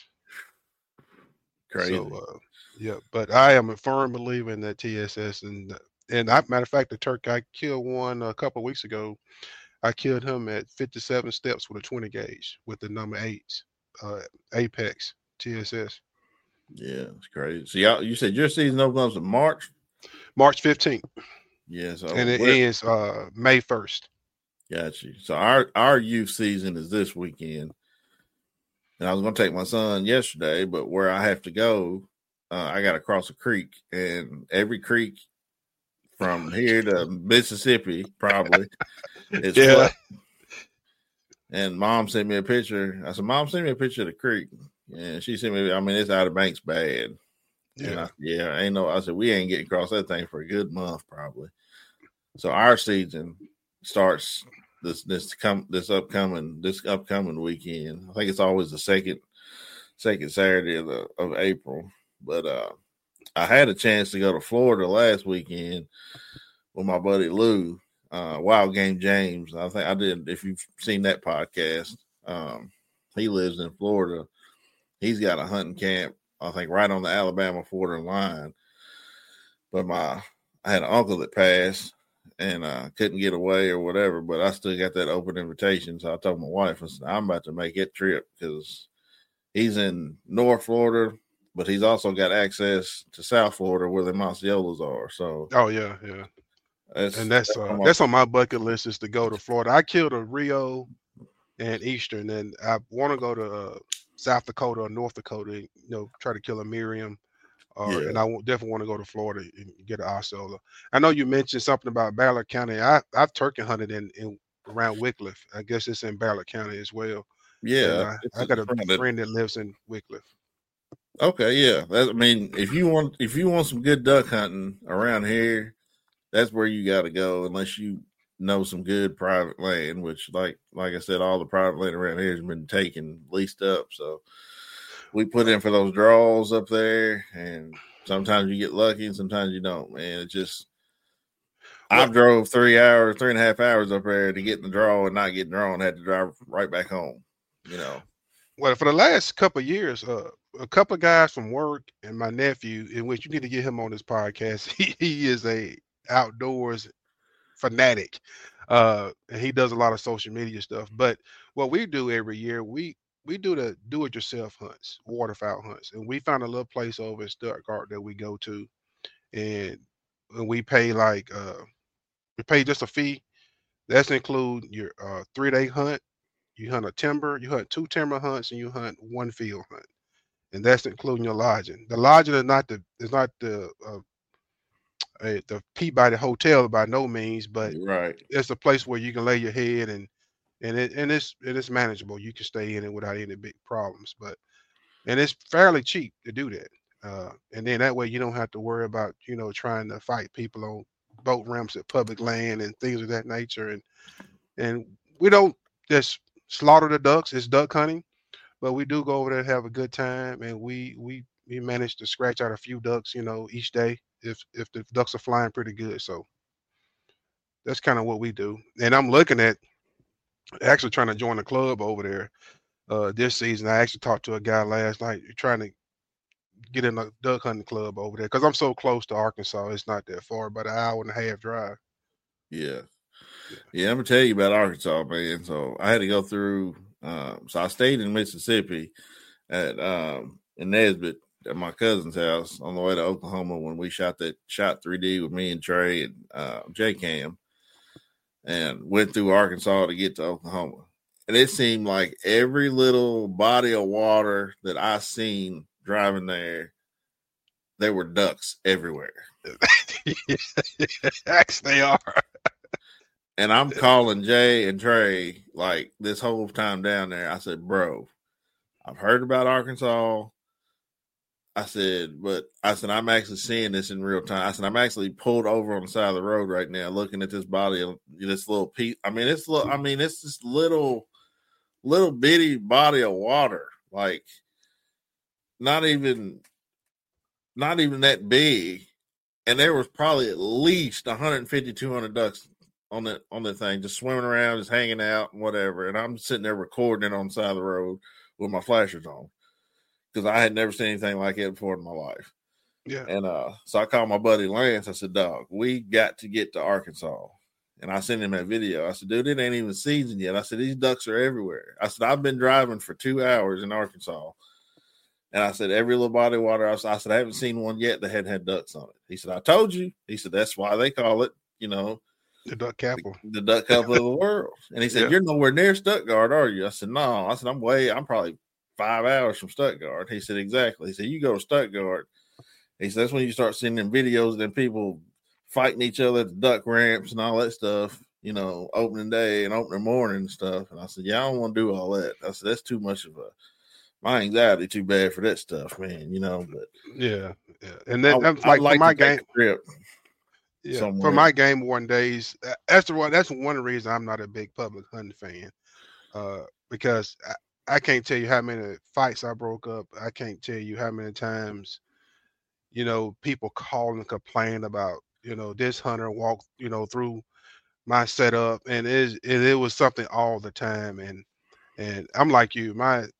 Crazy. So, yeah, but I am a firm believer in that TSS. And matter of fact, the turkey, I killed one a couple of weeks ago. I killed him at 57 steps with a 20 gauge with the number 8s, Apex TSS. Yeah, it's crazy. So you said your season opens in March? March 15th. Yeah, so and it ends May 1st. Got you. So our youth season is this weekend. And I was going to take my son yesterday, but where I have to go, I got to cross a creek. And every creek from here to Mississippi probably is flooded. And Mom sent me a picture. I said, "Mom, send me a picture of the creek." And she sent me, it's Outer Banks bad. Yeah. And I said, "We ain't getting across that thing for a good month probably." So our season starts this upcoming weekend. I think it's always the second Saturday of April. But I had a chance to go to Florida last weekend with my buddy Lou, Wild Game James. I think I did. If you've seen that podcast, he lives in Florida. He's got a hunting camp, I think, right on the Alabama-Florida line. But I had an uncle that passed and couldn't get away or whatever, but I still got that open invitation. So I told my wife, I said, "I'm about to make that trip," because he's in North Florida, but he's also got access to South Florida where the Osceolas are. So, yeah. That's on my bucket list, is to go to Florida. I killed a Rio and Eastern, and I want to go to South Dakota or North Dakota, try to kill a Miriam. And I definitely want to go to Florida and get an Osceola. I know you mentioned something about Ballard County. I've turkey hunted in around Wickliffe. I guess it's in Ballard County as well. Yeah, I got a friend that lives in Wickliffe. Okay, yeah. If you want some good duck hunting around here, that's where you got to go. Unless you know some good private land, which like I said, all the private land around here has been taken, leased up. So, we put in for those draws up there, and sometimes you get lucky and sometimes you don't, man. It just I drove 3.5 hours up there to get in the draw and not get drawn. Had to drive right back home, Well, for the last couple of years, a couple of guys from work and my nephew, in which you need to get him on this podcast. He is a outdoors fanatic. And he does a lot of social media stuff. But what we do every year, we do the do-it-yourself hunts, waterfowl hunts, and we found a little place over in Stuttgart that we go to, and we pay we pay just a fee. That's include your 3-day hunt. You hunt you hunt 2 timber hunts, and you hunt 1 field hunt, and that's including your lodging. The lodging is not the Peabody Hotel by no means, but right. It's a place where you can lay your head and it's manageable. You can stay in it without any big problems, and it's fairly cheap to do that. And then that way you don't have to worry about trying to fight people on boat ramps at public land and things of that nature. And we don't just slaughter the ducks. It's duck hunting, but we do go over there and have a good time, and we manage to scratch out a few ducks each day if the ducks are flying pretty good. So that's kind of what we do. And I'm looking at actually trying to join the club over there this season. I actually talked to a guy last night trying to get in a duck hunting club over there because I'm so close to Arkansas. It's not that far, about an hour and a half drive. Yeah, I'm gonna tell you about Arkansas, man. So I had to go through. So I stayed in Mississippi at in Nesbit at my cousin's house on the way to Oklahoma when we shot 3D with me and Trey and J-Cam, and went through Arkansas to get to Oklahoma. And it seemed like every little body of water that I seen driving there were ducks everywhere. Yes, they are. And I'm calling Jay and Trey like this whole time down there. I said, bro, I've heard about Arkansas. I said, I'm actually seeing this in real time. I said, I'm actually pulled over on the side of the road right now, looking at this body of this little piece. It's this little bitty body of water, like not even that big. And there was probably at least 150, 200 ducks on that thing, just swimming around, just hanging out and whatever. And I'm sitting there recording it on the side of the road with my flashers on, because I had never seen anything like it before in my life. Yeah. And so I called my buddy Lance. I said, dog, we got to get to Arkansas. And I sent him that video. I said, dude, it ain't even season yet. I said, these ducks are everywhere. I said, I've been driving for 2 hours in Arkansas. And I said, every little body of water. I said, I haven't seen one yet that hadn't had ducks on it. He said, I told you. He said, that's why they call it, the duck capital. The duck capital of the world. And he said, You're nowhere near Stuttgart, are you? I said, no. I said, I'm probably 5 hours from Stuttgart. He said, exactly. He said, you go to Stuttgart. He said, that's when you start seeing them videos of them people fighting each other at the duck ramps and all that stuff, opening day and opening morning and stuff. And I said, yeah, I don't want to do all that. I said, that's too much of my anxiety too bad for that stuff, man, but yeah. And then like for my game trip. Yeah, somewhere. For my game worn days, that's one reason I'm not a big public hunting fan, because I can't tell you how many fights I broke up. I can't tell you how many times, people call and complain about, this hunter walked, through my setup, and it was something all the time. And I'm like you,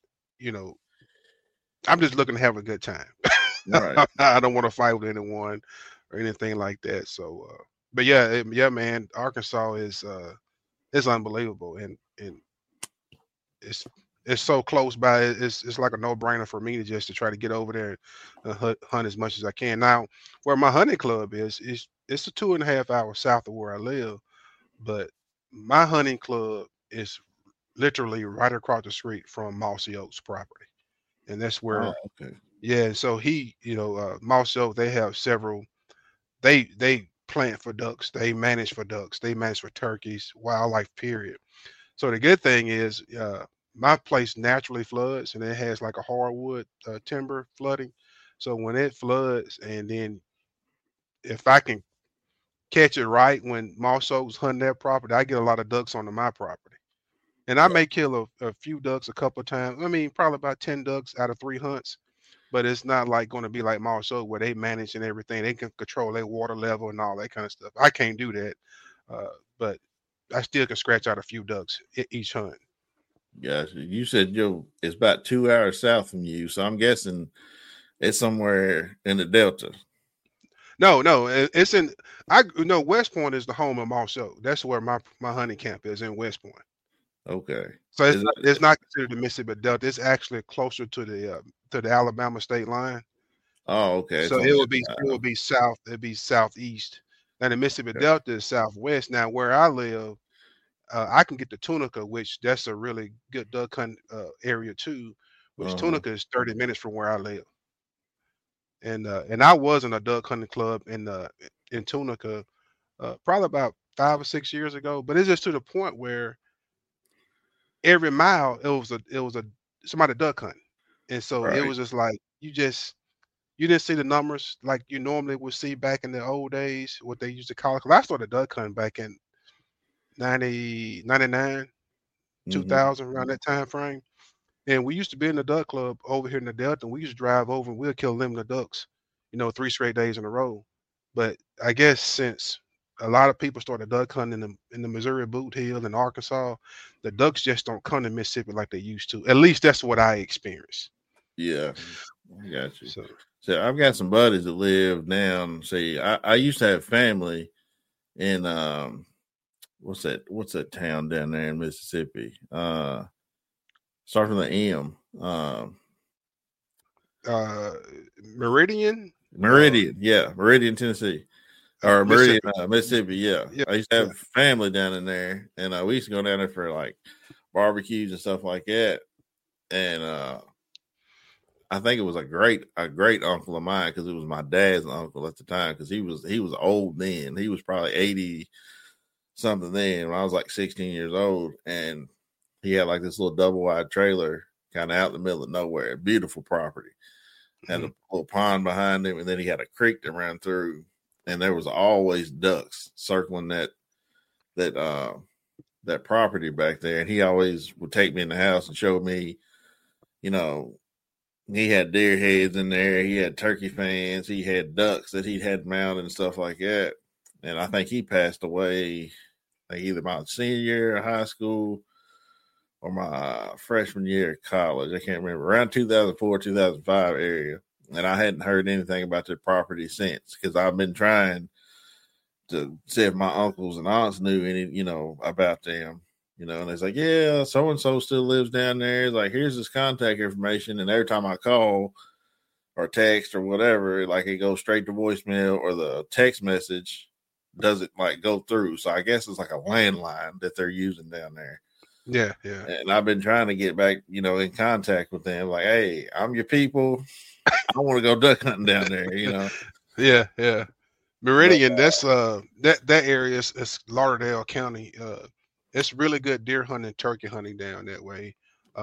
I'm just looking to have a good time. Right. I don't want to fight with anyone or anything like that. So, but yeah, man, Arkansas is unbelievable, and it's so close by. It's like a no-brainer for me to try to get over there and hunt as much as I can. Now, where my hunting club is it's a 2.5 hours south of where I live, but my hunting club is literally right across the street from Mossy Oaks property, and that's where. Oh, okay. Yeah, so Mossy Oaks, they have several. They plant for ducks, they manage for ducks, they manage for turkeys, wildlife, period. So the good thing is my place naturally floods, and it has like a hardwood timber flooding. So when it floods, and then if I can catch it right when Moss Oaks hunting that property, I get a lot of ducks onto my property. And I may kill a few ducks a couple of times. I mean, probably about 10 ducks out of 3 hunts. But it's not like going to be like Marceau where they manage and everything. They can control their water level and all that kind of stuff. I can't do that. But I still can scratch out a few ducks each hunt. Gotcha. You said it's about 2 hours south from you, so I'm guessing it's somewhere in the Delta. No, it's in. West Point is the home of Marceau. That's where my hunting camp is, in West Point. Okay. So it's not considered the Mississippi Delta. It's actually closer to the Alabama state line. Oh, okay. So it would be south. It'd be southeast. And the Mississippi Delta is southwest. Now, where I live, I can get to Tunica, which that's a really good duck hunt area too. Which Tunica is 30 minutes from where I live. And I was in a duck hunting club in Tunica, probably about 5 or 6 years ago. But it's just to the point where every mile it was a somebody duck hunting, and so it was just like you didn't see the numbers like you normally would see back in the old days, what they used to call it. 'Cause I started duck hunting back in 99, 2000, around that time frame. And we used to be in the duck club over here in the Delta, and we used to drive over and we'll kill limited ducks, 3 straight days in a row. But I guess since a lot of people started duck hunting in the Missouri Boot Hill and Arkansas, the ducks just don't come to Mississippi like they used to. At least that's what I experienced. Yeah, I got you. So I've got some buddies that live down. See, I used to have family in what's that town down there in Mississippi? Starts with an M. Meridian, yeah, Meridian, Tennessee, or Meridian, Mississippi. Yeah, I used to have family down in there, and we used to go down there for like barbecues and stuff like that. And I think it was a great uncle of mine, because it was my dad's uncle at the time, because he was old then. He was probably 80 something then when I was like 16 years old, and he had like this little double wide trailer kind of out in the middle of nowhere, beautiful property. Had a little pond behind him, and then he had a creek that ran through, and there was always ducks circling that property back there. And he always would take me in the house and show me, he had deer heads in there, he had turkey fans, he had ducks that he had mounted and stuff like that. And I think he passed away like either my senior year of high school or my freshman year of college. I can't remember, around 2004, 2005 area. And I hadn't heard anything about that property since, because I've been trying to see if my uncles and aunts knew any, about them, and it's like, yeah, so-and-so still lives down there. It's like, here's his contact information. And every time I call or text or whatever, like it goes straight to voicemail, or the text message doesn't like go through. So I guess it's like a landline that they're using down there. Yeah. And I've been trying to get back, in contact with them. Like, hey, I'm your people. I want to go duck hunting down there, Yeah. Meridian, that's that area is Lauderdale County. It's really good deer hunting, turkey hunting down that way.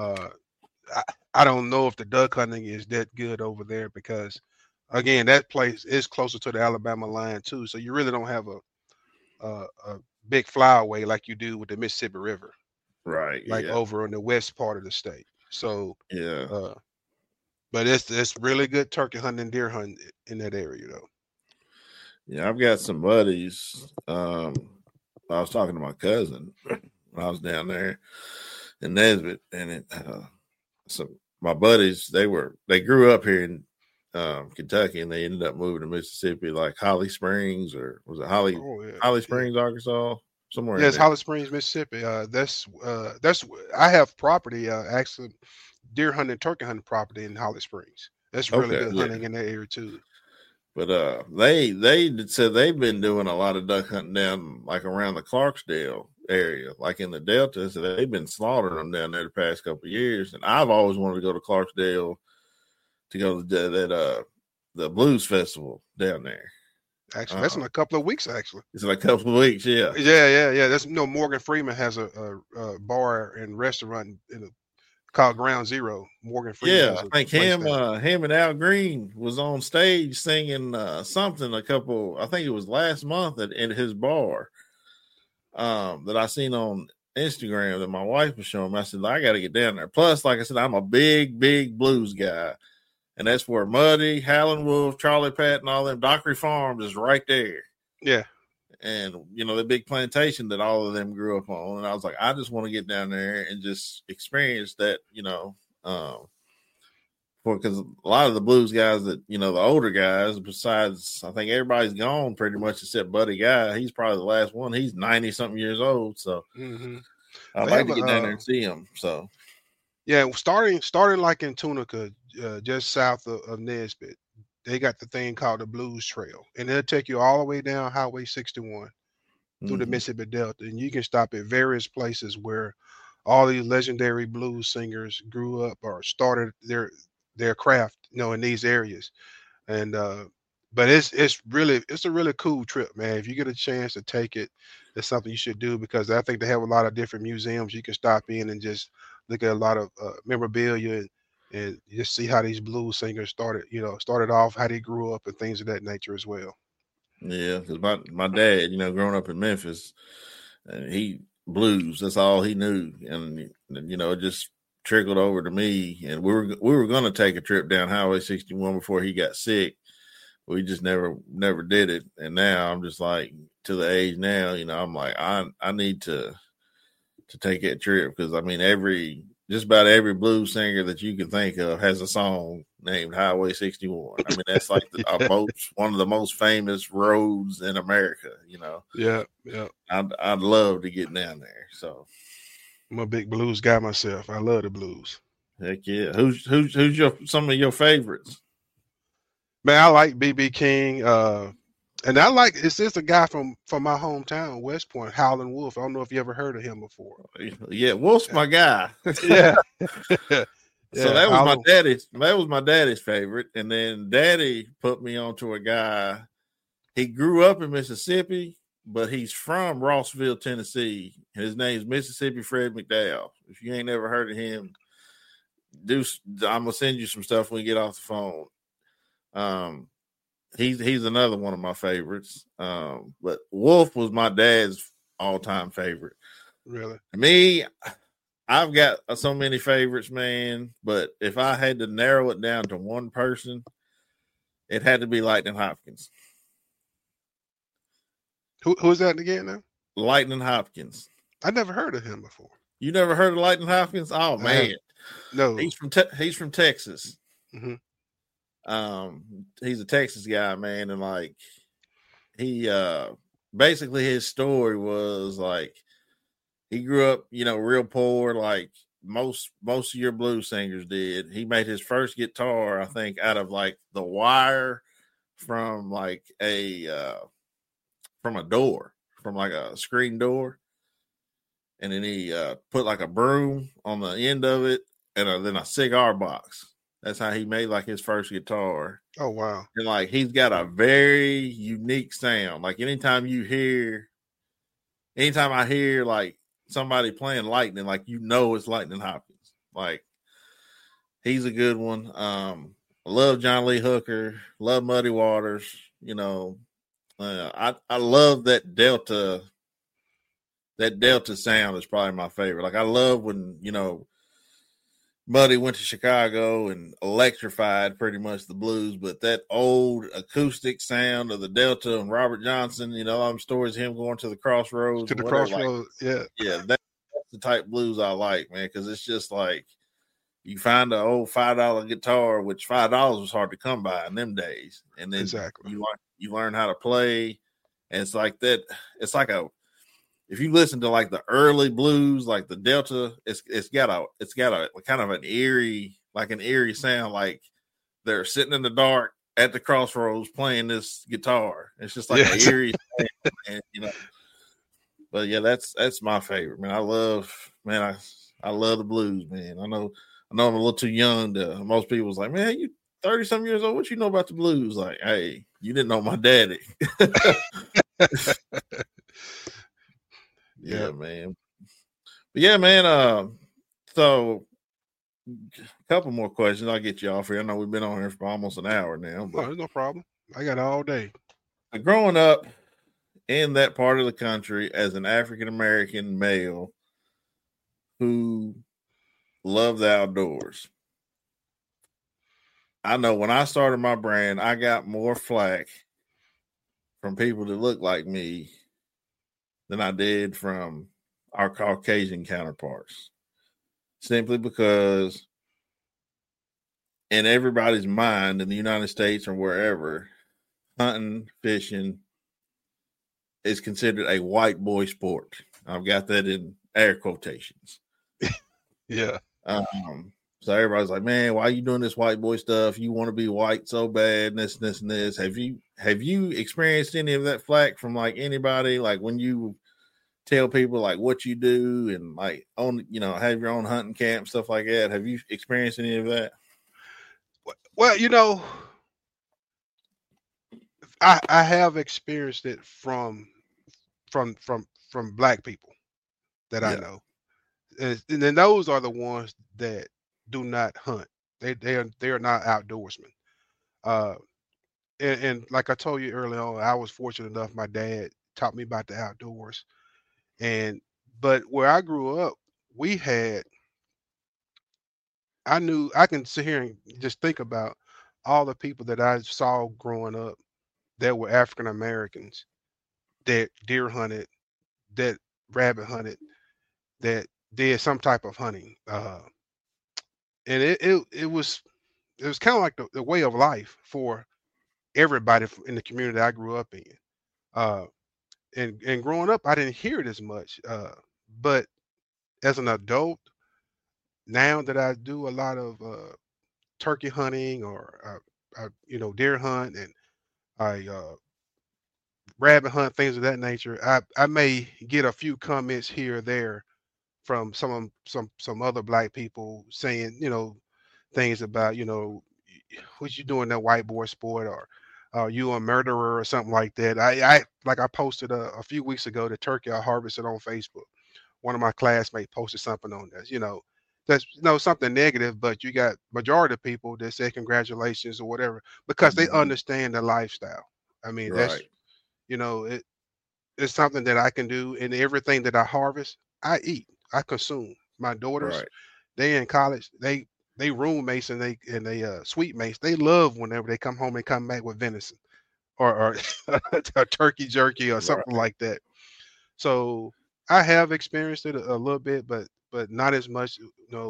I don't know if the duck hunting is that good over there, because again, that place is closer to the Alabama line too. So you really don't have a big flyaway like you do with the Mississippi River. Right. Like over in the west part of the state. So yeah. But it's really good turkey hunting, deer hunting in that area though. Yeah, I've got some buddies. I was talking to my cousin when I was down there in Nesbitt, and so my buddies, they grew up here in Kentucky, and they ended up moving to Mississippi, like Holly Springs, or was it Holly Springs, Arkansas? Somewhere. Yes, Holly Springs, Mississippi. That's I have property, actually deer hunting, turkey hunting property in Holly Springs. That's really good hunting in that area too. But they said they've been doing a lot of duck hunting down like around the Clarksdale area, like in the Delta. So they've been slaughtering them down there the past couple of years. And I've always wanted to go to Clarksdale to go to the blues festival down there. Actually, that's in a couple of weeks. Actually, it's in a couple of weeks. Yeah. That's Morgan Freeman has a bar and restaurant called Ground Zero. Morgan Freeman. Yeah, I think him and Al Green was on stage singing something I think it was last month at his bar that I seen on Instagram that my wife was showing me. I said, I got to get down there. Plus, like I said, I'm a big, big blues guy. And that's where Muddy, Howlin' Wolf, Charlie Patton, and all them, Dockery Farms is right there. Yeah. And, you know, the big plantation that all of them grew up on. And I was like, I just want to get down there and just experience that, you know, because a lot of the blues guys that, you know, the older guys, besides, I think everybody's gone pretty much except Buddy Guy. He's probably the last one. He's 90-something years old. So I'd like to get down there and see him. So, yeah, starting like in Tunica, just south of Nesbitt, they got the thing called the Blues Trail, and they'll take you all the way down Highway 61 through the Mississippi Delta, and you can stop at various places where all these legendary blues singers grew up or started their craft, you know, in these areas. And but it's a really cool trip, man. If you get a chance to take it, it's something you should do, because I think they have a lot of different museums you can stop in and just look at a lot of memorabilia and just see how these blues singers started off, how they grew up, and things of that nature as well. Yeah, because my dad, you know, growing up in Memphis, and he blues, that's all he knew, and you know, it just trickled over to me. And we were going to take a trip down Highway 61 before he got sick. We just never did it. And now I'm just like, to the age now, you know, I'm like, I need to take that trip, because I mean, just about every blues singer that you can think of has a song named Highway 61. I mean, that's like one of the most famous roads in America, you know. Yeah. I'd love to get down there. So I'm a big blues guy myself. I love the blues. Heck yeah. Who's some of your favorites? Man, I like B.B. King. And I like, it's just a guy from my hometown, West Point, Howlin' Wolf. I don't know if you ever heard of him before. Yeah, Wolf's my guy. Yeah. So that was my daddy's favorite. And then Daddy put me onto a guy. He grew up in Mississippi, but he's from Rossville, Tennessee. His name's Mississippi Fred McDowell. If you ain't ever heard of him, I'm gonna send you some stuff when we get off the phone. He's another one of my favorites. But Wolf was my dad's all-time favorite. Really? Me, I've got so many favorites, man. But if I had to narrow it down to one person, it had to be Lightning Hopkins. Who is that again now? Lightning Hopkins. I never heard of him before. You never heard of Lightning Hopkins? Oh man, no. He's from Texas. Mm-hmm. He's a Texas guy, man, and like he basically his story was like he grew up, you know, real poor, like most of your blues singers did. He made his first guitar, I think, out of like the wire from like from a door, from like a screen door, and then he put like a broom on the end of it, and then a cigar box. That's how he made like his first guitar. Oh, wow. And like, he's got a very unique sound. Like anytime I hear like somebody playing Lightning, like, you know, it's Lightning Hopkins. Like, he's a good one. I love John Lee Hooker, love Muddy Waters, you know. I love that Delta sound is probably my favorite. Like, I love when, you know, Muddy went to Chicago and electrified pretty much the blues, but that old acoustic sound of the Delta and Robert Johnson, you know, all them stories of him going to the Crossroads. Yeah. Yeah, that's the type of blues I like, man, because it's just like you find an old $5 guitar, which $5 was hard to come by in them days, and then exactly. you learn how to play, and it's like that. It's like if you listen to like the early blues, like the Delta, it's got a kind of an eerie sound, like they're sitting in the dark at the crossroads playing this guitar. It's just like an eerie sound, man, you know. But yeah, that's my favorite, man. I love the blues, man. I know I'm a little too young to, most people was like, man, you 30-some years old, what you know about the blues? Like, hey, you didn't know my daddy. Yeah, man. But yeah, man. So a couple more questions. I'll get you off here. I know we've been on here for almost an hour now. But no problem. I got all day. Growing up in that part of the country as an African American male, who love the outdoors. I know when I started my brand, I got more flack from people that look like me than I did from our Caucasian counterparts. Simply because in everybody's mind in the United States or wherever, hunting, fishing is considered a white boy sport. I've got that in air quotations. Yeah. So everybody's like, man, why are you doing this white boy stuff? You want to be white so bad, and this, and this. Have you experienced any of that flack from like anybody? Like when you tell people like what you do and like own, have your own hunting camp, stuff like that. Have you experienced any of that? Well, I have experienced it from black people that I know, and then those are the ones that do not hunt. They are not outdoorsmen. And like I told you earlier on, I was fortunate enough. My dad taught me about the outdoors, but where I grew up, I can sit here and just think about all the people that I saw growing up that were African Americans that deer hunted, that rabbit hunted, that did some type of hunting. And it was kind of like the way of life for everybody in the community I grew up in. And growing up, I didn't hear it as much. But as an adult, now that I do a lot of turkey hunting or deer hunt, and I rabbit hunt, things of that nature, I may get a few comments here or there from some other black people saying, things about, what you doing that white boy sport, or are you a murderer or something like that. I posted a few weeks ago the turkey I harvested on Facebook. One of my classmates posted something on this, that's something negative, but you got majority of people that say congratulations or whatever because they understand the lifestyle. I mean, right. That's it's something that I can do, and everything that I harvest, I eat, I consume. My daughters, Right. they in college, they roommates and they sweet mates. They love whenever they come home and come back with venison or a turkey jerky or something like that. So I have experienced it a little bit, but not as much,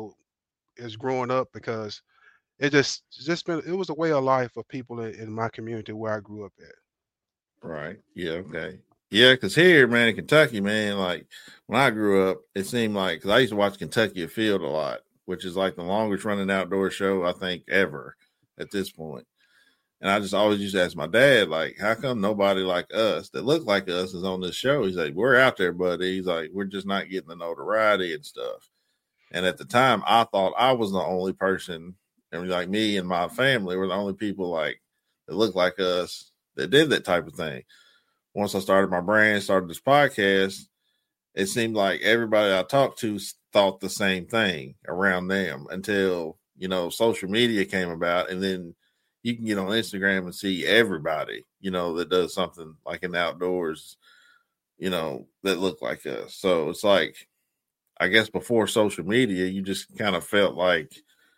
as growing up, because it was a way of life for people in my community where I grew up at. Right. Yeah. Okay. Yeah. Because here, man, in Kentucky, man, like when I grew up, it seemed like, because I used to watch Kentucky Afield a lot, which is like the longest running outdoor show, I think, ever at this point. And I just always used to ask my dad, like, how come nobody like us that look like us is on this show? He's like, we're out there, buddy. He's like, we're just not getting the notoriety and stuff. And at the time, I thought I was the only person, and like me and my family were the only people like that looked like us that did that type of thing. Once I started my brand, started this podcast, it seemed like everybody I talked to thought the same thing around them until, social media came about. And then you can get on Instagram and see everybody, that does something like in the outdoors, that look like us. So it's like, I guess before social media, you just kind of felt like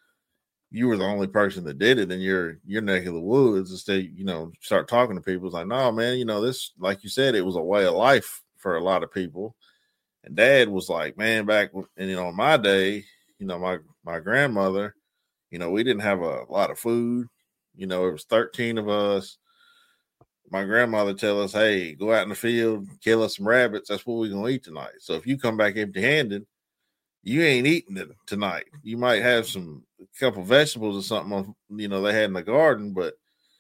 you were the only person that did it in your neck of the woods. Instead, start talking to people. It's like, no, man, this, like you said, it was a way of life for a lot of people. And Dad was like, man, back in my day, my grandmother, we didn't have a lot of food. It was 13 of us. My grandmother tell us, hey, go out in the field, kill us some rabbits. That's what we're going to eat tonight. So if you come back empty-handed, you ain't eating it tonight. You might have a couple vegetables or something, they had in the garden, but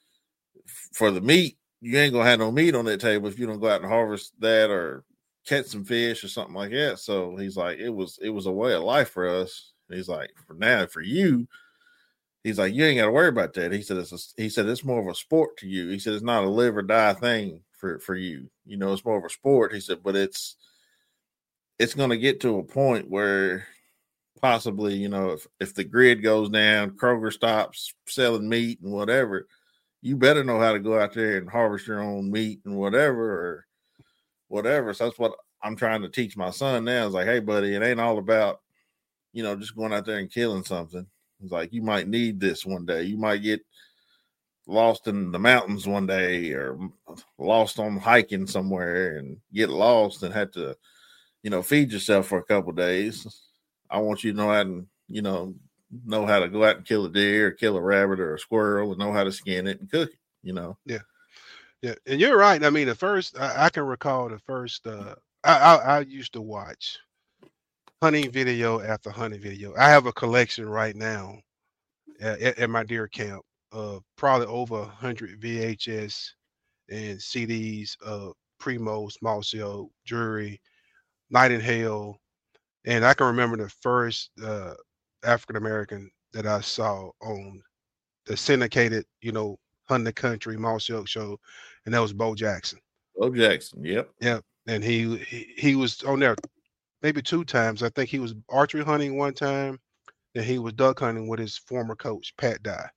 for the meat, you ain't going to have no meat on that table if you don't go out and harvest that or catch some fish or something like that. So he's like, it was a way of life for us. And he's like, for you, he's like, you ain't got to worry about that. He said, it's more of a sport to you. He said, it's not a live or die thing for you. It's more of a sport. He said, but it's going to get to a point where possibly, if the grid goes down, Kroger stops selling meat and whatever, you better know how to go out there and harvest your own meat and whatever. So that's what I'm trying to teach my son now. Is like, hey, buddy, it ain't all about just going out there and killing something. It's like you might need this one day. You might get lost in the mountains one day, or lost on hiking somewhere and get lost and have to, feed yourself for a couple of days. I want you to know how to, know how to go out and kill a deer, or kill a rabbit or a squirrel, and know how to skin it and cook it. Yeah, and you're right. I mean, the first I can recall the first. I used to watch hunting video after hunting video. I have a collection right now at my deer camp of probably over 100 VHS and CDs of Primo, Small Cell, Jury, Night in Hell, and I can remember the first African American that I saw on the syndicated, Hunting the Country Moss Elk show, and that was Bo Jackson. Bo Jackson, yep. And he was on there maybe 2 times. I think he was archery hunting one time, and he was duck hunting with his former coach, Pat Dye.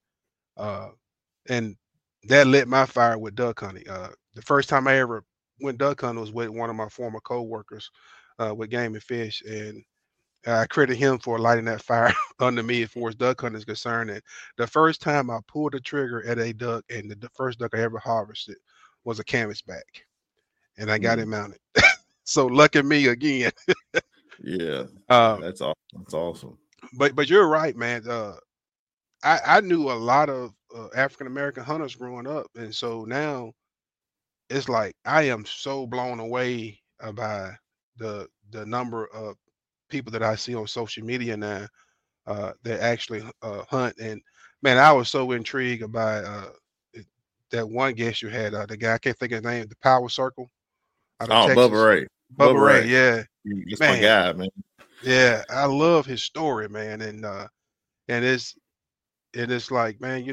And that lit my fire with duck hunting. The first time I ever went duck hunting was with one of my former co-workers with Game and Fish, and I credit him for lighting that fire under me as far as duck hunting is concerned. And the first time I pulled the trigger at a duck, and the first duck I ever harvested was a canvasback, and I got it mounted. So lucky me again. Yeah, that's awesome. That's awesome. But you're right, man. I knew a lot of African American hunters growing up, and so now it's like I am so blown away by the number of people that I see on social media now that actually hunt. And man, I was so intrigued by that one guest you had, the guy, I can't think of his name, the Power Circle. Bubba Ray. Bubba Ray, yeah. That's my guy, man. Yeah, I love his story, man. And it's like, man,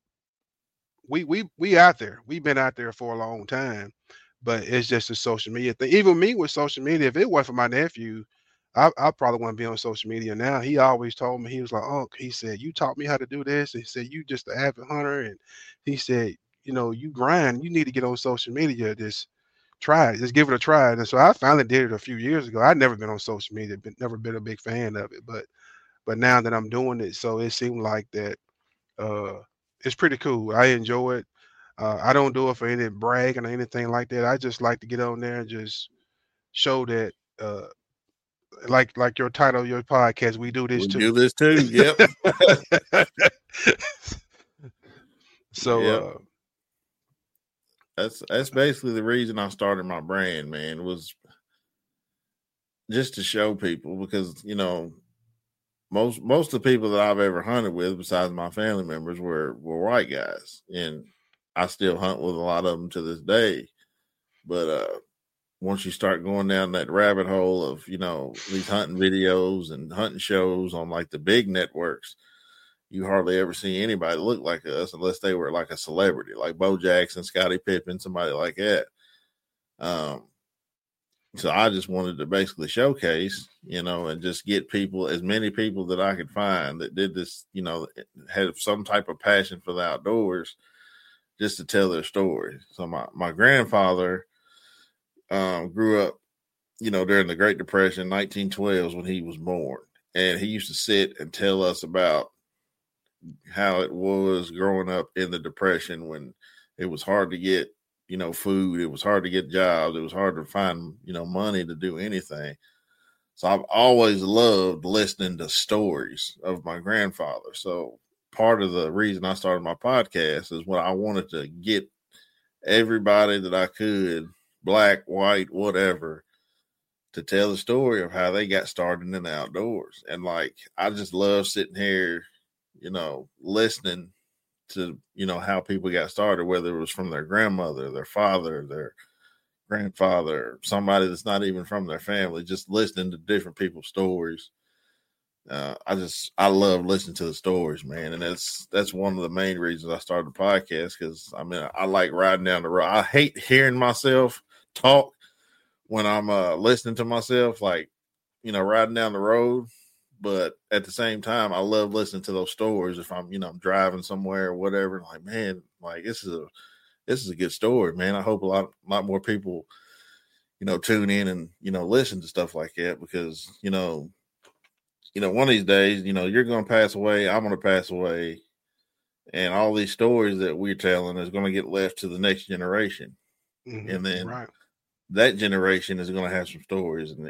we out there. We've been out there for a long time, but it's just a social media thing. Even me with social media, if it wasn't for my nephew, I probably wouldn't be on social media now. He always told me, he was like, "Oh," he said, "you taught me how to do this." And he said, "You just an avid hunter." And he said, "You grind. You need to get on social media. Just try it. Just give it a try." And so I finally did it a few years ago. I'd never been on social media, never been a big fan of it. But now that I'm doing it, so it seemed like that it's pretty cool. I enjoy it. I don't do it for any bragging or anything like that. I just like to get on there and just show that like your title of your podcast, we do this too. We do this too. Yep. So yep. That's basically the reason I started my brand, man, was just to show people, because most of the people that I've ever hunted with, besides my family members, were white guys, and I still hunt with a lot of them to this day. But once you start going down that rabbit hole of these hunting videos and hunting shows on like the big networks, you hardly ever see anybody look like us unless they were like a celebrity, like Bo Jackson, Scottie Pippen, somebody like that. So I just wanted to basically showcase, and just get people, as many people that I could find that did this, had some type of passion for the outdoors, just to tell their story. So my grandfather grew up, during the Great Depression, 1912 when he was born. And he used to sit and tell us about how it was growing up in the Depression, when it was hard to get, food. It was hard to get jobs. It was hard to find, money to do anything. So I've always loved listening to stories of my grandfather. So part of the reason I started my podcast is when I wanted to get everybody that I could, black, white, whatever, to tell the story of how they got started in the outdoors. And like, I just love sitting here, listening to, how people got started, whether it was from their grandmother, their father, their grandfather, somebody that's not even from their family, just listening to different people's stories. I love listening to the stories, man. And that's one of the main reasons I started the podcast. Cause I like riding down the road. I hate hearing myself talk when I'm listening to myself, like, riding down the road. But at the same time, I love listening to those stories. If I'm, I'm driving somewhere or whatever, like, man, like this is a good story, man. I hope a lot more people, tune in and, listen to stuff like that, because, one of these days, you're going to pass away. I'm going to pass away. And all these stories that we're telling is going to get left to the next generation. Mm-hmm. And then Right. that generation is going to have some stories. And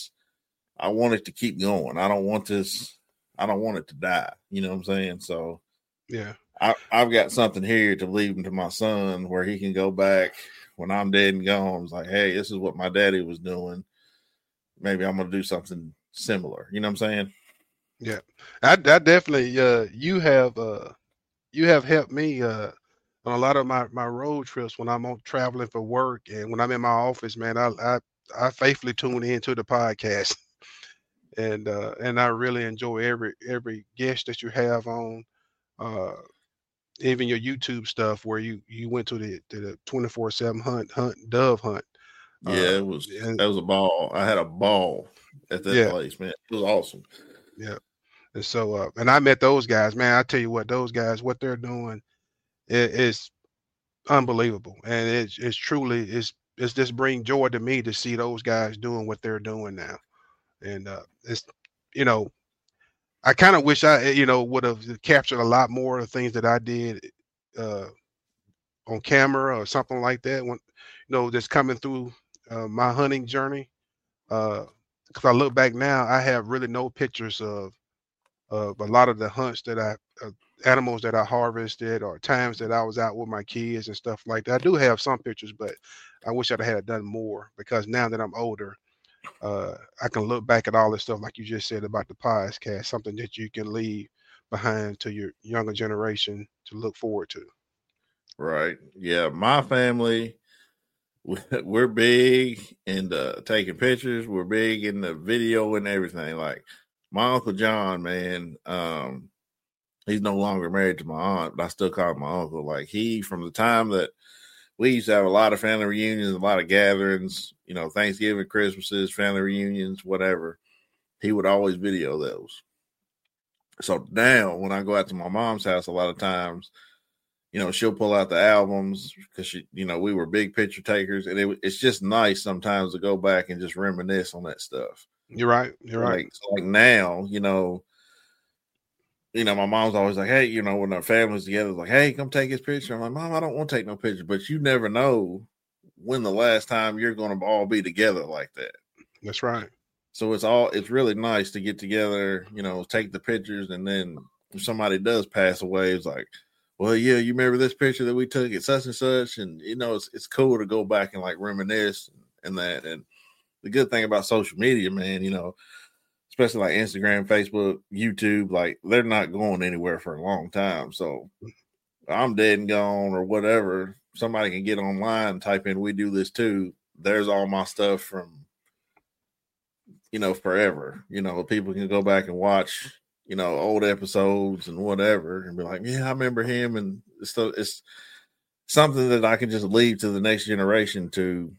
I want it to keep going. I don't want it to die. You know what I'm saying? So Yeah. I've got something here to leave him to my son where he can go back when I'm dead and gone. It's like, hey, this is what my daddy was doing. Maybe I'm going to do something similar. You know what I'm saying? Yeah. I definitely, you have helped me on a lot of my road trips when I'm on traveling for work, and when I'm in my office, man, I faithfully tune into the podcast, and I really enjoy every guest that you have on, uh, even your YouTube stuff where you went to the 24/7 dove hunt. Yeah, And that was a ball. I had a ball at that yeah, place, man. It was awesome. yeah. And so, and I met those guys, man. I tell you what, those guys, what they're doing is unbelievable, and it's truly it's just bring joy to me to see those guys doing what they're doing now. And it's you know I kind of wish I would have captured a lot more of the things that I did uh, on camera or something like that when just coming through my hunting journey. Because I look back now, I have really no pictures of a lot of the hunts that animals that I harvested or times that I was out with my kids and stuff like that. I do have some pictures, but I wish I'd had done more because now that I'm older, I can look back at all this stuff like you just said about the podcast, something that you can leave behind to your younger generation to look forward to. Right. Yeah. My family, we're big into taking pictures. We're big in the video and everything. Like my Uncle John, man, he's no longer married to my aunt, but I still call him my uncle. Like from the time that we used to have a lot of family reunions, a lot of gatherings, Thanksgiving, Christmases, family reunions, whatever, he would always video those. So now when I go out to my mom's house, a lot of times, she'll pull out the albums because we were big picture takers, and it's just nice sometimes to go back and just reminisce on that stuff. You're right. You're right. Like now, my mom's always like, hey, when our family's together, like, hey, come take this picture. I'm like, Mom, I don't want to take no picture, but you never know when the last time you're going to all be together like that. That's right. So it's really nice to get together, take the pictures, and then if somebody does pass away, it's like, well, yeah, you remember this picture that we took at such and such, and it's cool to go back and like reminisce and that. And the good thing about social media, man, especially like Instagram, Facebook, YouTube, like they're not going anywhere for a long time. So I'm dead and gone or whatever. Somebody can get online and type in, we do this too. There's all my stuff from, forever. People can go back and watch, old episodes and whatever and be like, yeah, I remember him. And it's something that I can just leave to the next generation to,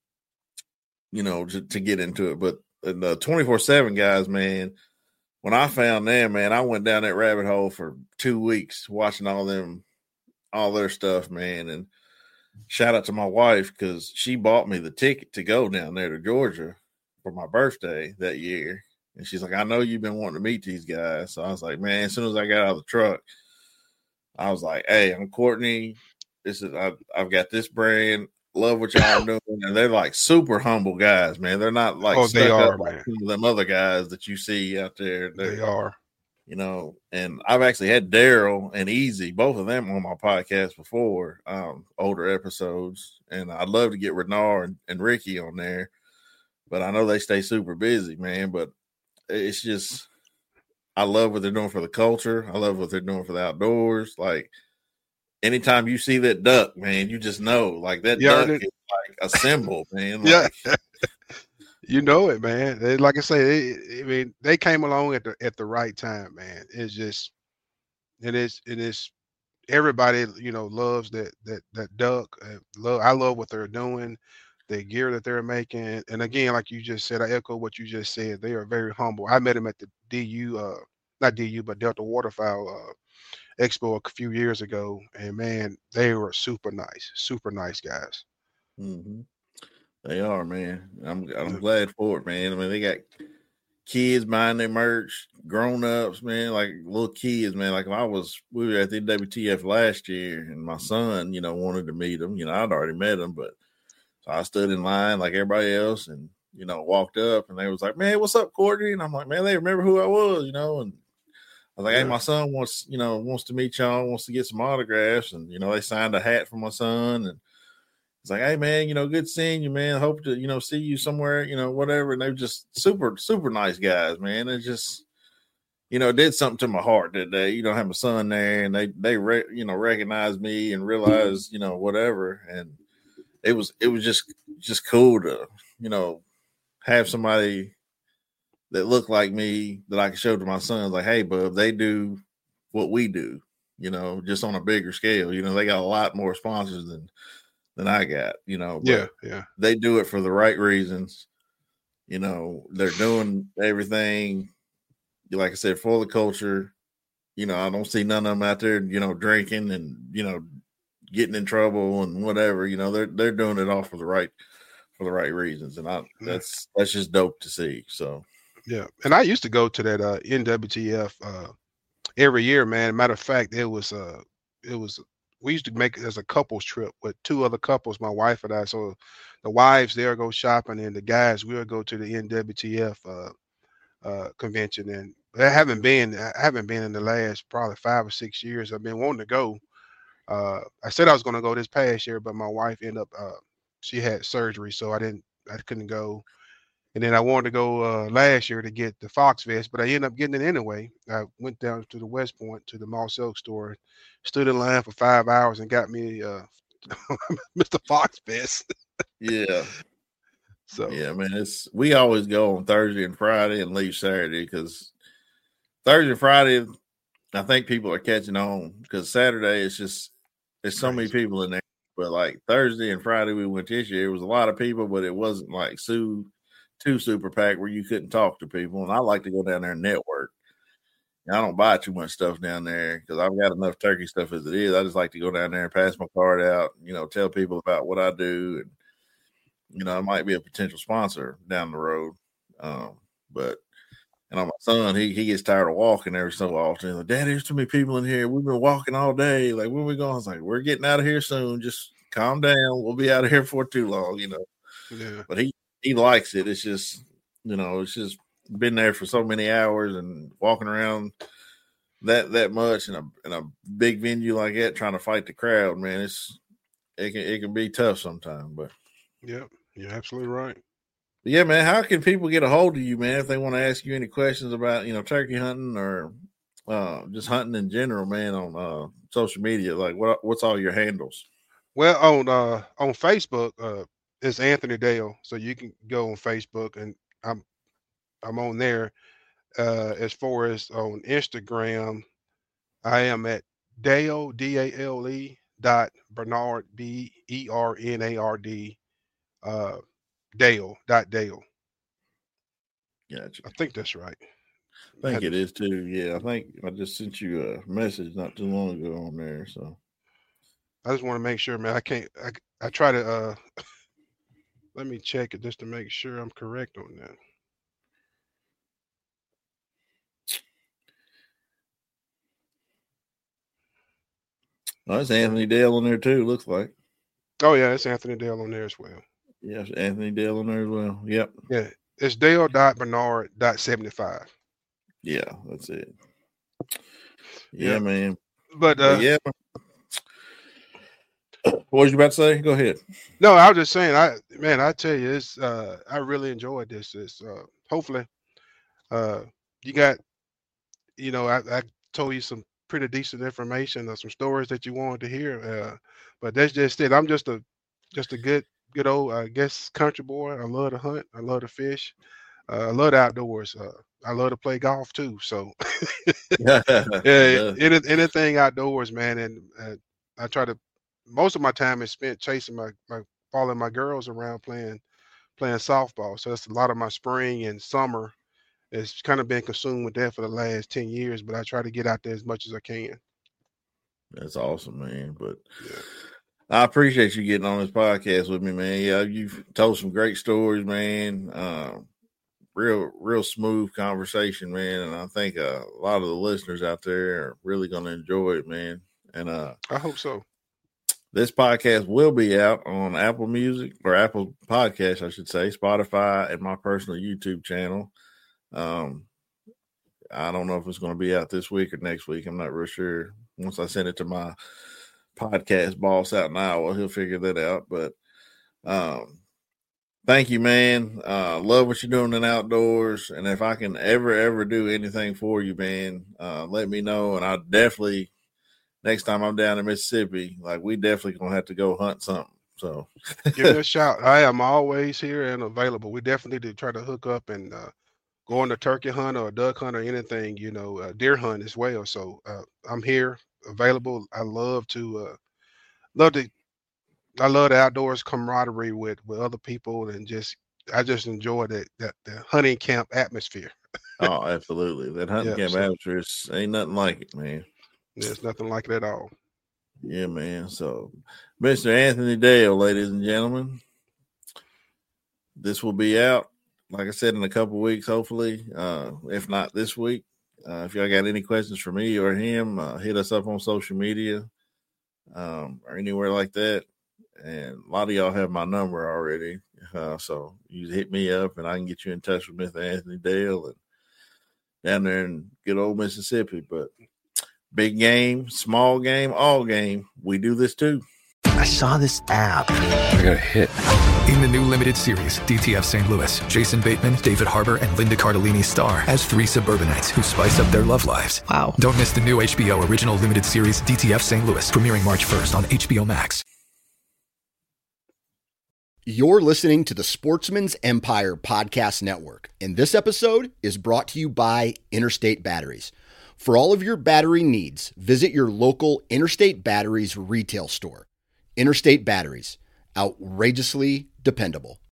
to get into it. But the 24/7 guys, man, when I found them, man, I went down that rabbit hole for 2 weeks watching all their stuff, man. And shout out to my wife because she bought me the ticket to go down there to Georgia for my birthday that year. And she's like, I know you've been wanting to meet these guys. So I was like, man, as soon as I got out of the truck, I was like, hey, I'm Courtney. I've got this brand. Love what y'all doing. And they're like super humble guys, man. They're not like they are, like man. some of them other guys that you see out there. They are. And I've actually had Daryl and Easy, both of them on my podcast before, older episodes. And I'd love to get Renard and Ricky on there, but I know they stay super busy, man. But it's just, I love what they're doing for the culture. I love what they're doing for the outdoors. Like anytime you see that duck, man, you just know like that duck is like a symbol, man. Like, yeah. You know it, man. Like I say, they came along at the right time, man. It's just, it is. Everybody, loves that duck. I love what they're doing, the gear that they're making, and again, like you just said, I echo what you just said. They are very humble. I met them at the not DU, but Delta Waterfowl Expo a few years ago, and man, they were super nice guys. mm-hmm. They are, man. I'm glad for it, man. I mean, they got kids buying their merch, grown ups, man, like little kids, man. Like we were at the WTF last year, and my son, wanted to meet him. I'd already met him, but so I stood in line like everybody else, and walked up, and they was like, "Man, what's up, Courtney?" And I'm like, "Man, they remember who I was, And I was like, "Hey, my son wants to meet y'all, wants to get some autographs," and they signed a hat for my son, and it's like, "Hey, man, good seeing you, man. Hope to see you somewhere, whatever." And they're just super, super nice guys, man. It just it did something to my heart that day. Have my son there, and they recognized me and realized whatever, and it was just cool to have somebody that looked like me that I could show to my sons, like, "Hey, bub, they do what we do, just on a bigger scale. They got a lot more sponsors than I got, but yeah. They do it for the right reasons. They're doing everything, like I said, for the culture. I don't see none of them out there, drinking and, getting in trouble and whatever, they're doing it all for the right reasons. And that's just dope to see. So, yeah. And I used to go to that NWTF every year, man. Matter of fact, it was we used to make it as a couples trip with two other couples, my wife and I. So the wives there go shopping, and the guys we'll go to the NWTF convention. And I haven't been in the last probably 5 or 6 years. I've been wanting to go. I said I was going to go this past year, but my wife ended up she had surgery, so I couldn't go. And then I wanted to go last year to get the Fox vest, but I ended up getting it anyway. I went down to the West Point to the Moss Elk store, stood in line for 5 hours, and got me Mr. Fox vest. Yeah. So yeah, man, we always go on Thursday and Friday and leave Saturday, because Thursday and Friday, I think people are catching on, because Saturday there's so many people in there. But like Thursday and Friday we went this year, it was a lot of people, but it wasn't like too super packed where you couldn't talk to people. And I like to go down there and network. And I don't buy too much stuff down there because I've got enough turkey stuff as it is. I just like to go down there and pass my card out, tell people about what I do, and I might be a potential sponsor down the road. But my son, he gets tired of walking every so often. He's like, "Dad, there's too many people in here. We've been walking all day. Like, where are we going?" I was like, "We're getting out of here soon. Just calm down. We'll be out of here for too long, Yeah. But he likes it. It's just, it's just been there for so many hours and walking around that much in a big venue like that, trying to fight the crowd, man. It can be tough sometimes, but yeah, you're absolutely right. Yeah, man. How can people get a hold of you, man, if they want to ask you any questions about, turkey hunting or just hunting in general, man, on social media? Like, what's all your handles? Well, on Facebook, it's Anthony Dale, so you can go on Facebook, and I'm on there. As far as on Instagram, I am at Dale DALE Bernard BERNARD Dale. Gotcha. I think that's right. I think it is too. Yeah, I think I just sent you a message not too long ago on there. So I just want to make sure, man. I try to let me check it just to make sure I'm correct on that. Oh, it's Anthony Dale on there too, looks like. Oh yeah, it's Anthony Dale on there as well. Yeah, it's Anthony Dale on there as well. Yep. Yeah, it's Dale.Bernard.75. Yeah, that's it. Yeah, man. But yeah. What was you about to say? Go ahead. No, I was just saying, I tell you, it's I really enjoyed this. It's hopefully you got, I told you some pretty decent information or some stories that you wanted to hear. But that's just it. I'm just a good old, I guess, country boy. I love to hunt. I love to fish. I love the outdoors. I love to play golf too. So anything outdoors, man. And I try to. Most of my time is spent chasing following my girls around playing softball. So that's a lot of my spring and summer. It's kind of been consumed with that for the last 10 years, but I try to get out there as much as I can. That's awesome, man. But I appreciate you getting on this podcast with me, man. Yeah, you've told some great stories, man. real smooth conversation, man. And I think a lot of the listeners out there are really going to enjoy it, man. And I hope so. This podcast will be out on Apple Music or Apple Podcasts, I should say, Spotify, and my personal YouTube channel. I don't know if it's going to be out this week or next week. I'm not real sure. Once I send it to my podcast boss out in Iowa, he'll figure that out. But thank you, man. Love what you're doing in outdoors. And if I can ever do anything for you, man, let me know. And I definitely, next time I'm down in Mississippi, like, we definitely going to have to go hunt something. So give me a shout. I am always here and available. We definitely need to try to hook up and go on a turkey hunt or a duck hunt or anything, deer hunt as well. So I'm here, available. I love the outdoors camaraderie with other people, and I just enjoy the hunting camp atmosphere. Oh, absolutely. That hunting camp atmosphere ain't nothing like it, man. There's nothing like it at all. Yeah, man. So, Mr. Anthony Dale, ladies and gentlemen, this will be out, like I said, in a couple of weeks, hopefully, if not this week. If y'all got any questions for me or him, hit us up on social media or anywhere like that. And a lot of y'all have my number already. So you hit me up and I can get you in touch with Mr. Anthony Dale and down there in good old Mississippi. But big game, small game, all game, we do this too. I saw this app. I got a hit. In the new limited series, DTF St. Louis, Jason Bateman, David Harbour, and Linda Cardellini star as 3 suburbanites who spice up their love lives. Wow. Don't miss the new HBO original limited series, DTF St. Louis, premiering March 1st on HBO Max. You're listening to the Sportsman's Empire Podcast Network, and this episode is brought to you by Interstate Batteries. For all of your battery needs, visit your local Interstate Batteries retail store. Interstate Batteries, outrageously dependable.